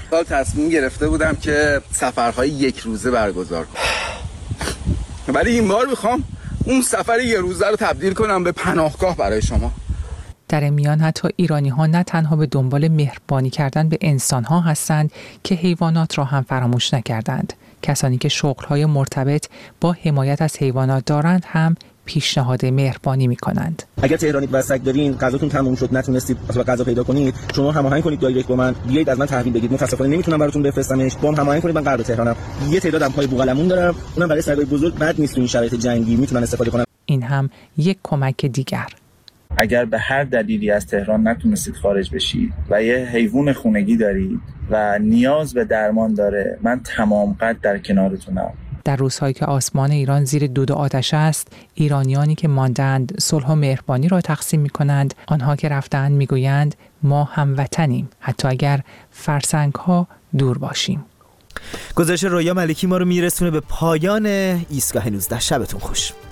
سال تصمیم گرفته بودم که سفرهای یک روزه برگزار کنم، ولی این بار میخوام اون سفر یک روزه رو تبدیل کنم به پناهگاه برای شما. در این میان حتی ایرانی ها نه تنها به دنبال مهربانی کردن به انسان ها هستند که حیوانات را هم فراموش نکردند. کسانی که شغل های مرتبط با حمایت از حیوانات دارند هم پیشنهاد مهربانی می‌کنند. اگر تهرانید و سگ دارین، غذاتون تموم شد، نتونستید اصلا غذا پیدا کنید، شما هماهنگ کنید دایرکت با من، بیایید از من تحویل بگیرید. متأسفانه نمیتونم براتون بفرستمش. با هم هماهنگ کنید. من غرب تهرانم. یه تعداد دمپای بوقلمون دارم. اونم برای سگای بزرگ بد نیست تو این شرایط جنگی میتونن استفاده کنن. این هم یک کمک دیگر. اگر به هر دلیلی از تهران نتونستید خارج بشید و یه حیوان خونگی دارید و نیاز به درمان داره، من تمام قد در کنارتونم. در روزهایی که آسمان ایران زیر دود و آتش است، ایرانیانی که ماندند صلح و مهربانی را تقسیم می‌کنند. آنها که رفتند می‌گویند ما هموطنیم، حتی اگر فرسنگ‌ها دور باشیم. گزارش رویا ملکی ما رو میرسونه به پایان ایستگاه نوزده. شبتون خوش.